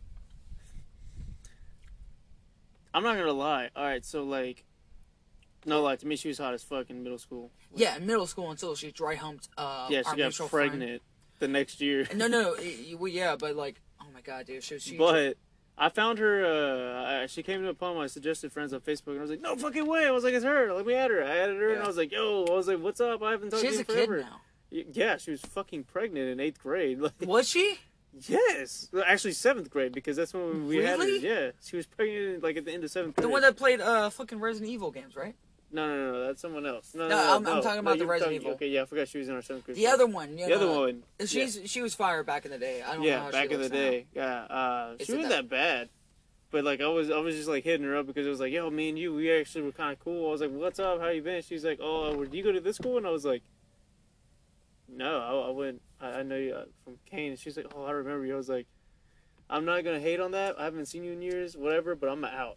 I'm not gonna lie. All right, so like, no lie to me, she was hot as fuck in middle school. Yeah, in middle school until she dry humped. Uh, Yeah, our she got mutual friend. pregnant the next year. No, no, no. y- y- well, yeah, but like, oh my god, dude, she, she But I found her. Uh, I- she came upon my suggested friends on Facebook, and I was like, "No fucking way!" I was like, "It's her. Let me add her." I added her, and Yeah. I was like, "Yo," I was like, "What's up? I haven't talked she to has you a in kid forever." now. Y- Yeah, she was fucking pregnant in eighth grade. Like, Was she? yes, Well, actually seventh grade because that's when we had her. Really? Yeah, she was pregnant like at the end of seventh grade. The one that played uh fucking Resident Evil games, right? No, no, no, that's someone else. No, No, no, no, I'm- I'm no. talking No, about the you're Resident talking- Evil. Okay, yeah, I forgot she was in our seventh grade. The class. other one, you The other know, one. She's she was fire back in the day. I don't know Yeah, how back she in the looks now. day. Yeah, uh, Is she it wasn't that- that bad. But like I was, I was just like hitting her up because it was like, yo, me and you, we actually were kind of cool. I was like, what's up? How you been? She's like, oh, where do you go to this school? And I was like, no, I, I went. I, I know you uh, from Kane. And she's like, oh, I remember you. I was like, I'm not gonna hate on that. I haven't seen you in years, whatever. But I'm out.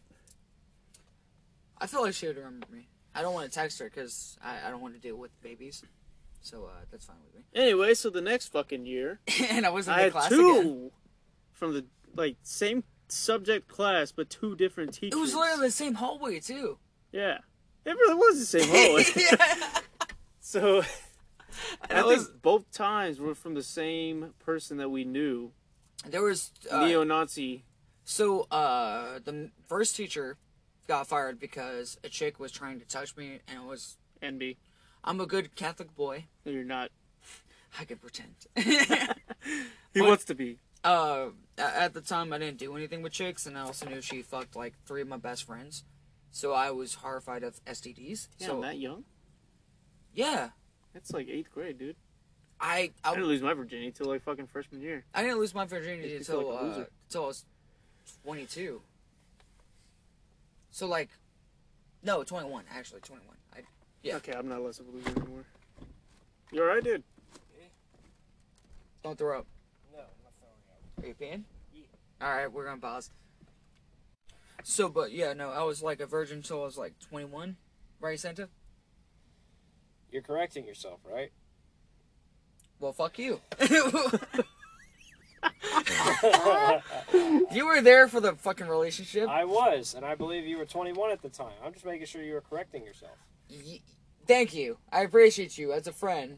I feel like she would remember me. I don't want to text her because I, I don't want to deal with babies, so uh, that's fine with me. Anyway, so the next fucking year, And I was in I the had class two again. from the like same subject class, but two different teachers. It was literally the same hallway too. yeah. It really was the same hallway. Yeah. So And I I was think both times were from the same person that we knew. there was uh, Neo-Nazi. so uh the first teacher got fired because a chick was trying to touch me, and it was N B. I'm a good Catholic boy. No, you're not. I could pretend. He What? wants to be. Uh, a- at the time, I didn't do anything with chicks, and I also knew she fucked like three of my best friends, so I was horrified of S T Ds. Yeah, so I'm that young. yeah, That's like eighth grade, dude. I I I, didn't lose my virginity till like fucking freshman year. I didn't lose my virginity Makes me feel until like a uh, loser. until I was twenty-two. So like, no, twenty-one actually, twenty-one. I Yeah. Okay, I'm not less of a loser anymore. You alright, dude? don't throw up. No, I'm not throwing up. Are you peeing? Yeah. All right, we're gonna pause. So, but yeah, no, I was like a virgin until I was like twenty-one, right, Santa? You're correcting yourself, right? Well, fuck you. You were there for the fucking relationship. I was, and I believe you were twenty-one at the time. I'm just making sure you were correcting yourself. Y- Thank you. I appreciate you as a friend.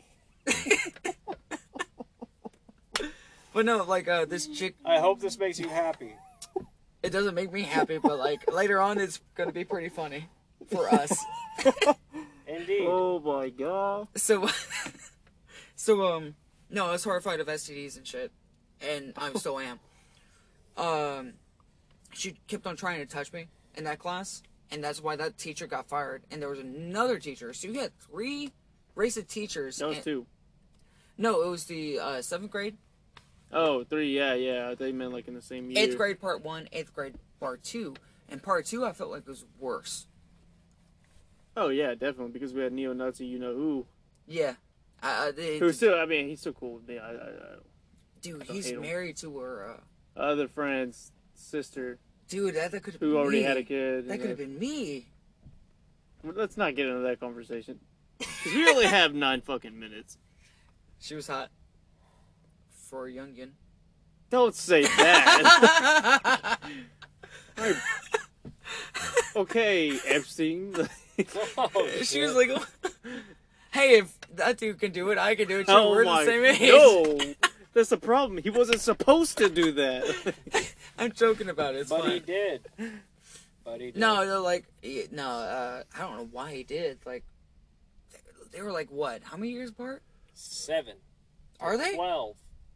But no, like uh, this chick. I hope this makes you happy. It doesn't make me happy, but like later on, it's gonna be pretty funny for us. Indeed. Oh my god. So, so um, no, I was horrified of S T Ds and shit, and I still am. Um, she kept on trying to touch me in that class, and that's why that teacher got fired. And there was another teacher, so you had three racist teachers. That was and- two. No, it was the uh, seventh grade, Oh, three, yeah, yeah. They meant like in the same year. eighth grade part one, eighth grade part two, and part two I felt like was worse. Oh yeah, definitely, because we had neo-Nazi, you know who. Yeah, uh, they, Who still, I mean, he's still cool with me. I, I, I, dude, don't he's hate him. married to her. Uh, other friend's sister dude, that, that could have been who already me. had a kid. That and could have then- been me. Let's not get into that conversation. Because we only have nine fucking minutes. She was hot for a youngin. Don't say that. Right. Okay, Epstein. Oh, She shit. was like, "Hey, if that dude can do it, I can do it too. Oh We're my, the same age." no, that's the problem. He wasn't supposed to do that. I'm joking about it. It's But he fine. did. But he did. No, they're like, he- no. Uh, I don't know why he did. Like, they were like, what? How many years apart? Seven. Are they? Twelve.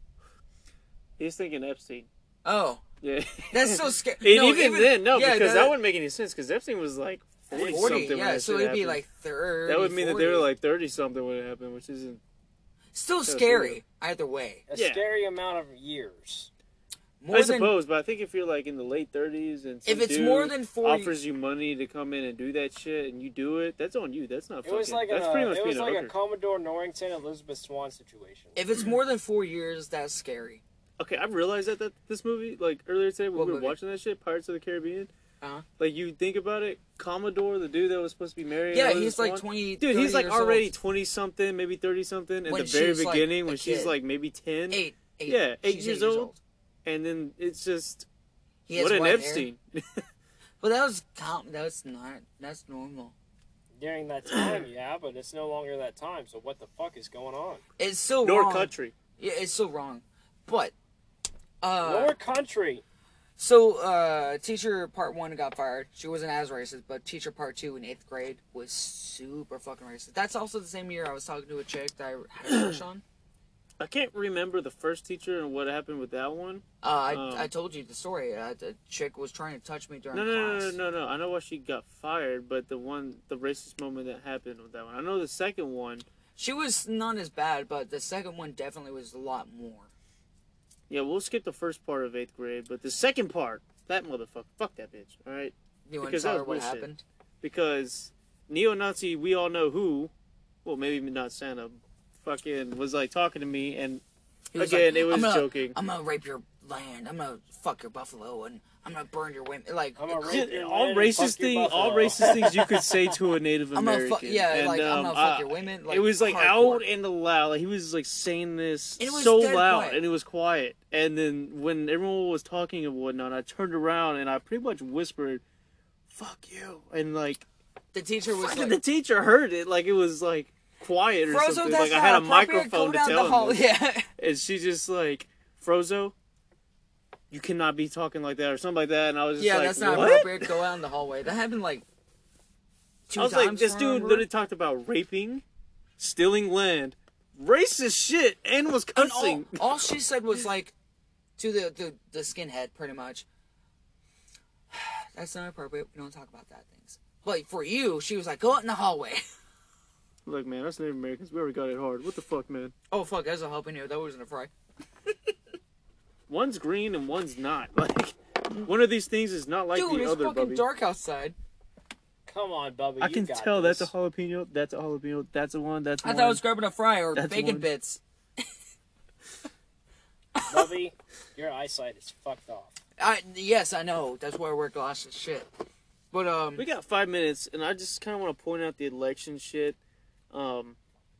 He's thinking Epstein. Oh, Yeah, that's so scary. And No, even, then, no, yeah, because that, wouldn't make any sense. Because Epstein was like forty, forty. something. when Yeah, that so shit it'd be happened. like thirty. That would mean that they forty. were like thirty something when it happened, which isn't. still scary either way. A Yeah. scary amount of years. More I than suppose, but I think if you're like in the late thirties and some if it's dude more than forty. offers you money to come in and do that shit and you do it, that's on you. That's not It fucking. was like that's a, pretty much it was being like a a hooker. Commodore Norrington Elizabeth Swann situation. If it's more than four years, that's scary. Okay, I realized that, that this movie, like earlier today when What we were movie? watching that shit, Pirates of the Caribbean. Uh-huh. Like you think about it, Commodore, the dude that was supposed to be married. Yeah, Elizabeth he's like Swann, twenty. Dude, he's like years old. already twenty something, maybe thirty something in When the very she's, like, beginning a when she's kid. like maybe ten. eight. eight. Yeah, eight She's years old. And then it's just He has what an white Epstein. hair. But that was com- that's not that's normal. During that time, yeah, but it's no longer that time. So what the fuck is going on? It's so Nor wrong. country. Yeah, it's so wrong. But uh, Your country. so uh, teacher part one got fired. She wasn't as racist, but teacher part two in eighth grade was super fucking racist. That's also the same year I was talking to a chick that I had a crush on. I can't remember the first teacher and what happened with that one. Uh, I, Um, I told you the story. Uh, the chick was trying to touch me during No, no, no, class. no, no, no. I know why she got fired, but the one, the racist moment that happened with that one. I know the second one. She was not as bad, but the second one definitely was a lot more. Yeah, we'll skip the first part of eighth grade, but the second part, that motherfucker, fuck that bitch, all right? You want to Because tell that her was what bullshit. happened? Because neo-Nazi, we all know who, well, maybe not Santa, fucking was like talking to me, and He was again, like, it was I'm gonna, joking. I'm gonna rape your land. I'm gonna fuck your buffalo, and I'm gonna burn your women. Like, I'm gonna rape Shit, your all land and racist fuck your thing, all buffalo. racist things you could say to a Native I'm gonna American. fuck. Yeah, and, like I'm um, gonna fuck uh, your women. Like, it was like hardcore. out and loud. Like he was like saying this And it was so dead loud, quiet. and it was quiet. And then when everyone was talking and whatnot, I turned around and I pretty much whispered, "Fuck you!" And like The teacher was fucking like, the teacher heard it, like it was like quiet or Frozo, something. that's Like I not had a appropriate. microphone Go to down the tell hall. him, this. Yeah. And she just like, Frozo, you cannot be talking like that or something like that. And I was just Yeah, like, that's not what? appropriate. Go out in the hallway. That happened like two I was times. like, this for dude remember. literally talked about raping, stealing land, racist shit, and was And cussing. all, all she said was like, to the, the the skinhead, pretty much. That's not appropriate. We don't talk about that things. But for you, she was like, go out in the hallway. Look, man, us Native Americans, we already got it hard. What the fuck, man? Oh fuck, that's a jalapeno. That wasn't a fry. One's green and one's not. Like, one of these things is not like Dude, the it's other, fucking Bubby. dark outside. Come on, Bubba. I you can got tell this. that's a jalapeno. That's a jalapeno. That's a one. That's I one. thought I was grabbing a fry or That's bacon one. bits. Bubby, your eyesight is fucked off. I yes, I know. That's why I wear glasses. Shit. But um, We got five minutes, and I just kind of want to point out the election shit. Um,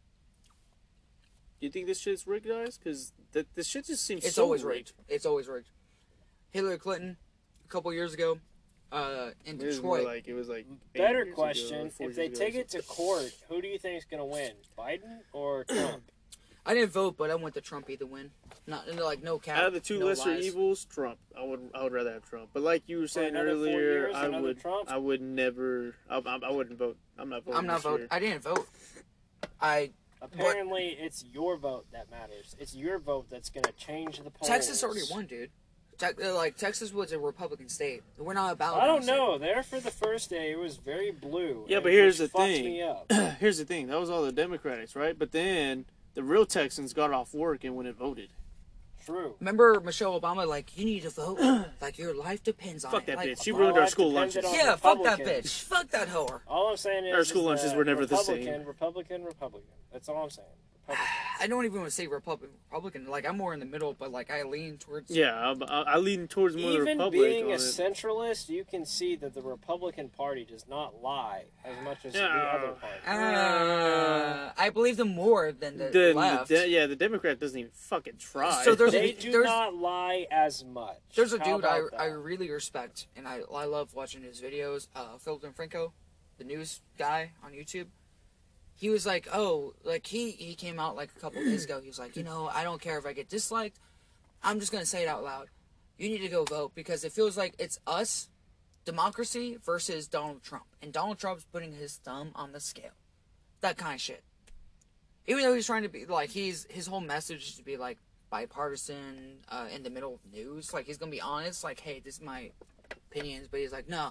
do you think this shit's rigged, guys? Because th- this shit just seems it's so always rigged. It's always rigged. Hillary Clinton, a couple years ago, uh, in It was more Detroit. like it was like eight Better years ago, question: like four if they years ago. take it to court, who do you think is gonna win, Biden or Trump? I didn't vote, but I want the Trump either win. Not like no cap. Out of the two no lesser lies. evils, Trump. I would I would rather have Trump. But like you were saying another four earlier, years, I another would Trump? I would never. I, I, I wouldn't vote. I'm not voting. I'm not this voting. year. I didn't vote. I Apparently, it's your vote that matters. It's your vote that's gonna change the polls. Texas already won, dude. Te- uh, like Texas was a Republican state. We're not a ballot. I don't box state. know. There for the first day, it was very blue. Yeah, and- but here's which the fucked thing. Me up. Here's the thing. That was all the Democrats, right? But then the real Texans got off work and went and voted. True. Remember Michelle Obama? Like, you need to vote. Like, your life depends on Fuck it. that Like, bitch. She my ruined our life school depended lunches. on- yeah, fuck that Republicans. bitch. Fuck that whore. All I'm saying is Our school is lunches that were never the Republican, same. Republican, Republican. That's all I'm saying. Republican. I don't even want to say Republican. Republican. Like, I'm more in the middle, but like, I lean towards. Yeah, I, I, I lean towards more the Even Republic being on a it. centralist, you can see that the Republican Party does not lie as much as the Yeah. other party. Uh, I believe them more than the Then left. the de- yeah, the Democrat doesn't even fucking try. So there's a- They do there's- not lie as much. There's a How dude I, about I that? really respect, and I I love watching his videos. Uh, Philip DeFranco, the news guy on YouTube. He was like, oh, like he, he came out like a couple days ago. He was like, you know, I don't care if I get disliked. I'm just gonna say it out loud. You need to go vote because it feels like it's us, democracy versus Donald Trump, and Donald Trump's putting his thumb on the scale. That kind of shit. Even though he's trying to be like he's his whole message is to be like bipartisan, uh, in the middle of news. Like he's gonna be honest, like, hey, this is my opinions, but he's like, no,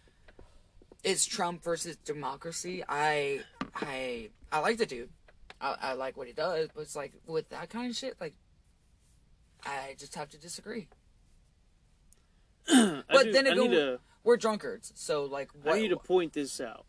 it's Trump versus democracy. I, I, I like the dude. I, I like what he does, but it's like with that kind of shit, like, I just have to disagree. I But do- then I again, need to we're drunkards, so like, I what, need to point this out.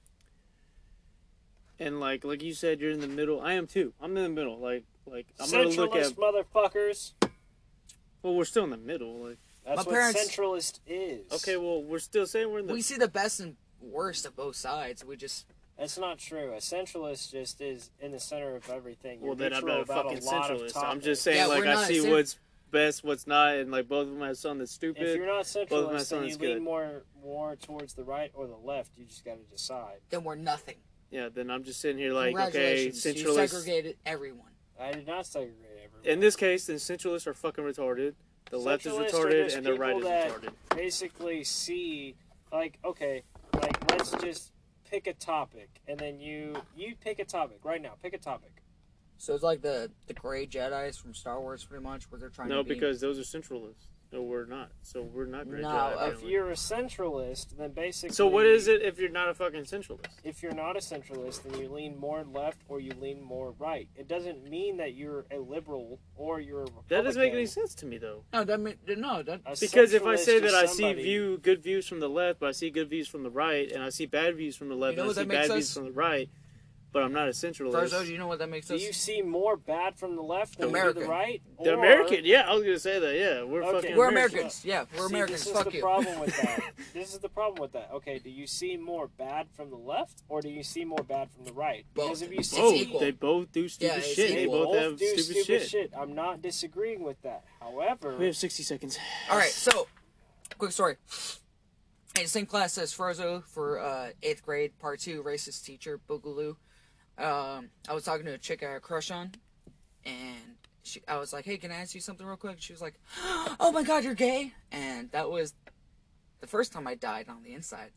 And like like you said, you're in the middle. I am too. I'm in the middle. Like like I'm gonna look at. Centralist motherfuckers. Well, we're still in the middle. Like That's My what parents- centralist is. okay, well we're still saying we're in the. we see the best and worst of both sides. We just That's not true. A centralist just is in the center of everything. You're well, then I'm neutral not a about fucking lot of centralist. I'm topics. just saying Yeah, like we're I not see cent- what's best, what's not, and like both of them have something that's stupid. If you're not Both of my centralist, then you sons lean good. more more towards the right or the left. You just got to decide. then we're nothing. Yeah, then I'm just sitting here like okay, Congratulations, you centralists. segregated everyone. I did not segregate everyone. In this case, then centralists are fucking retarded. The left is Centralists are retarded, just and the right is people that retarded. basically see, like, okay, like let's just pick a topic, and then you you pick a topic right now. Pick a topic. So it's like the the gray Jedi's from Star Wars, pretty much, where they're trying No, to be. because those are centralists. No, we're not. So we're not great No, Jedi, if If apparently. you're a centralist, then basically. So what is it if you're not a fucking centralist? If you're not a centralist, then you lean more left or you lean more right. It doesn't mean that you're a liberal or you're a Republican. That doesn't make any sense to me though. no, that mean, no, that A Because if I centralist say is that I see somebody- view good views from the left, but I see good views from the right, and I see bad views from the left, You know and I what see that makes bad views us? from the right, but I'm not a centralist. Farzo, do you know what that makes Do us? you see more bad from the left than you do American. the right? The Or- American, yeah, I was gonna say that. Yeah, we're Okay. fucking. We're American. Americans. Yeah, we're See, Americans. This is Fuck the you. problem with that. This is the problem with that. Okay, do you see more bad from the left or do you see more bad from the right? Because Both. if you It's see Both. equal. They both do stupid Yeah, it's shit. They equal. both have do stupid, stupid shit. I'm not disagreeing with that. However, We have sixty seconds. All right, so quick story. In the same class as Farzo for uh, eighth grade, part two, racist teacher Boogaloo. Um, I was talking to a chick I had a crush on, and she, I was like, "Hey, can I ask you something real quick?" She was like, "Oh my God, you're gay!" And that was the first time I died on the inside.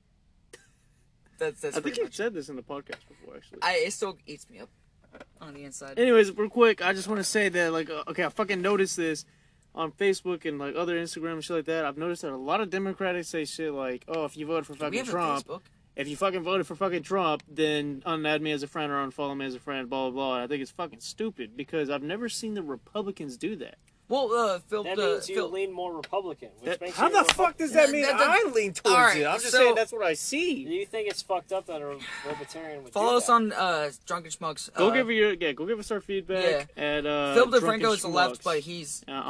That's that's I think pretty you've much. said this in the podcast before, actually. I it still eats me up on the inside. Anyways, real quick, I just want to say that, like, uh, okay, I fucking noticed this on Facebook and, like, other Instagram and shit like that. I've noticed that a lot of Democrats say shit like, oh, if you voted for we fucking have a Trump, Facebook. if you fucking voted for fucking Trump, then unadd me as a friend or unfollow me as a friend, blah, blah, blah. And I think it's fucking stupid because I've never seen the Republicans do that. Well, uh, Phil, That uh, means you Phil, lean more Republican, which That- makes how you the a Repu- fuck does that mean That- that- I lean towards Alright, it? I'm just so- saying that's what I Do see. you think it's fucked up that a libertarian would follow do us that? on uh, Drunken Schmucks. Go uh, give your yeah, go give us our feedback yeah. at uh Phil Drunken DeFranco is left, Schmucks. but he's Uh,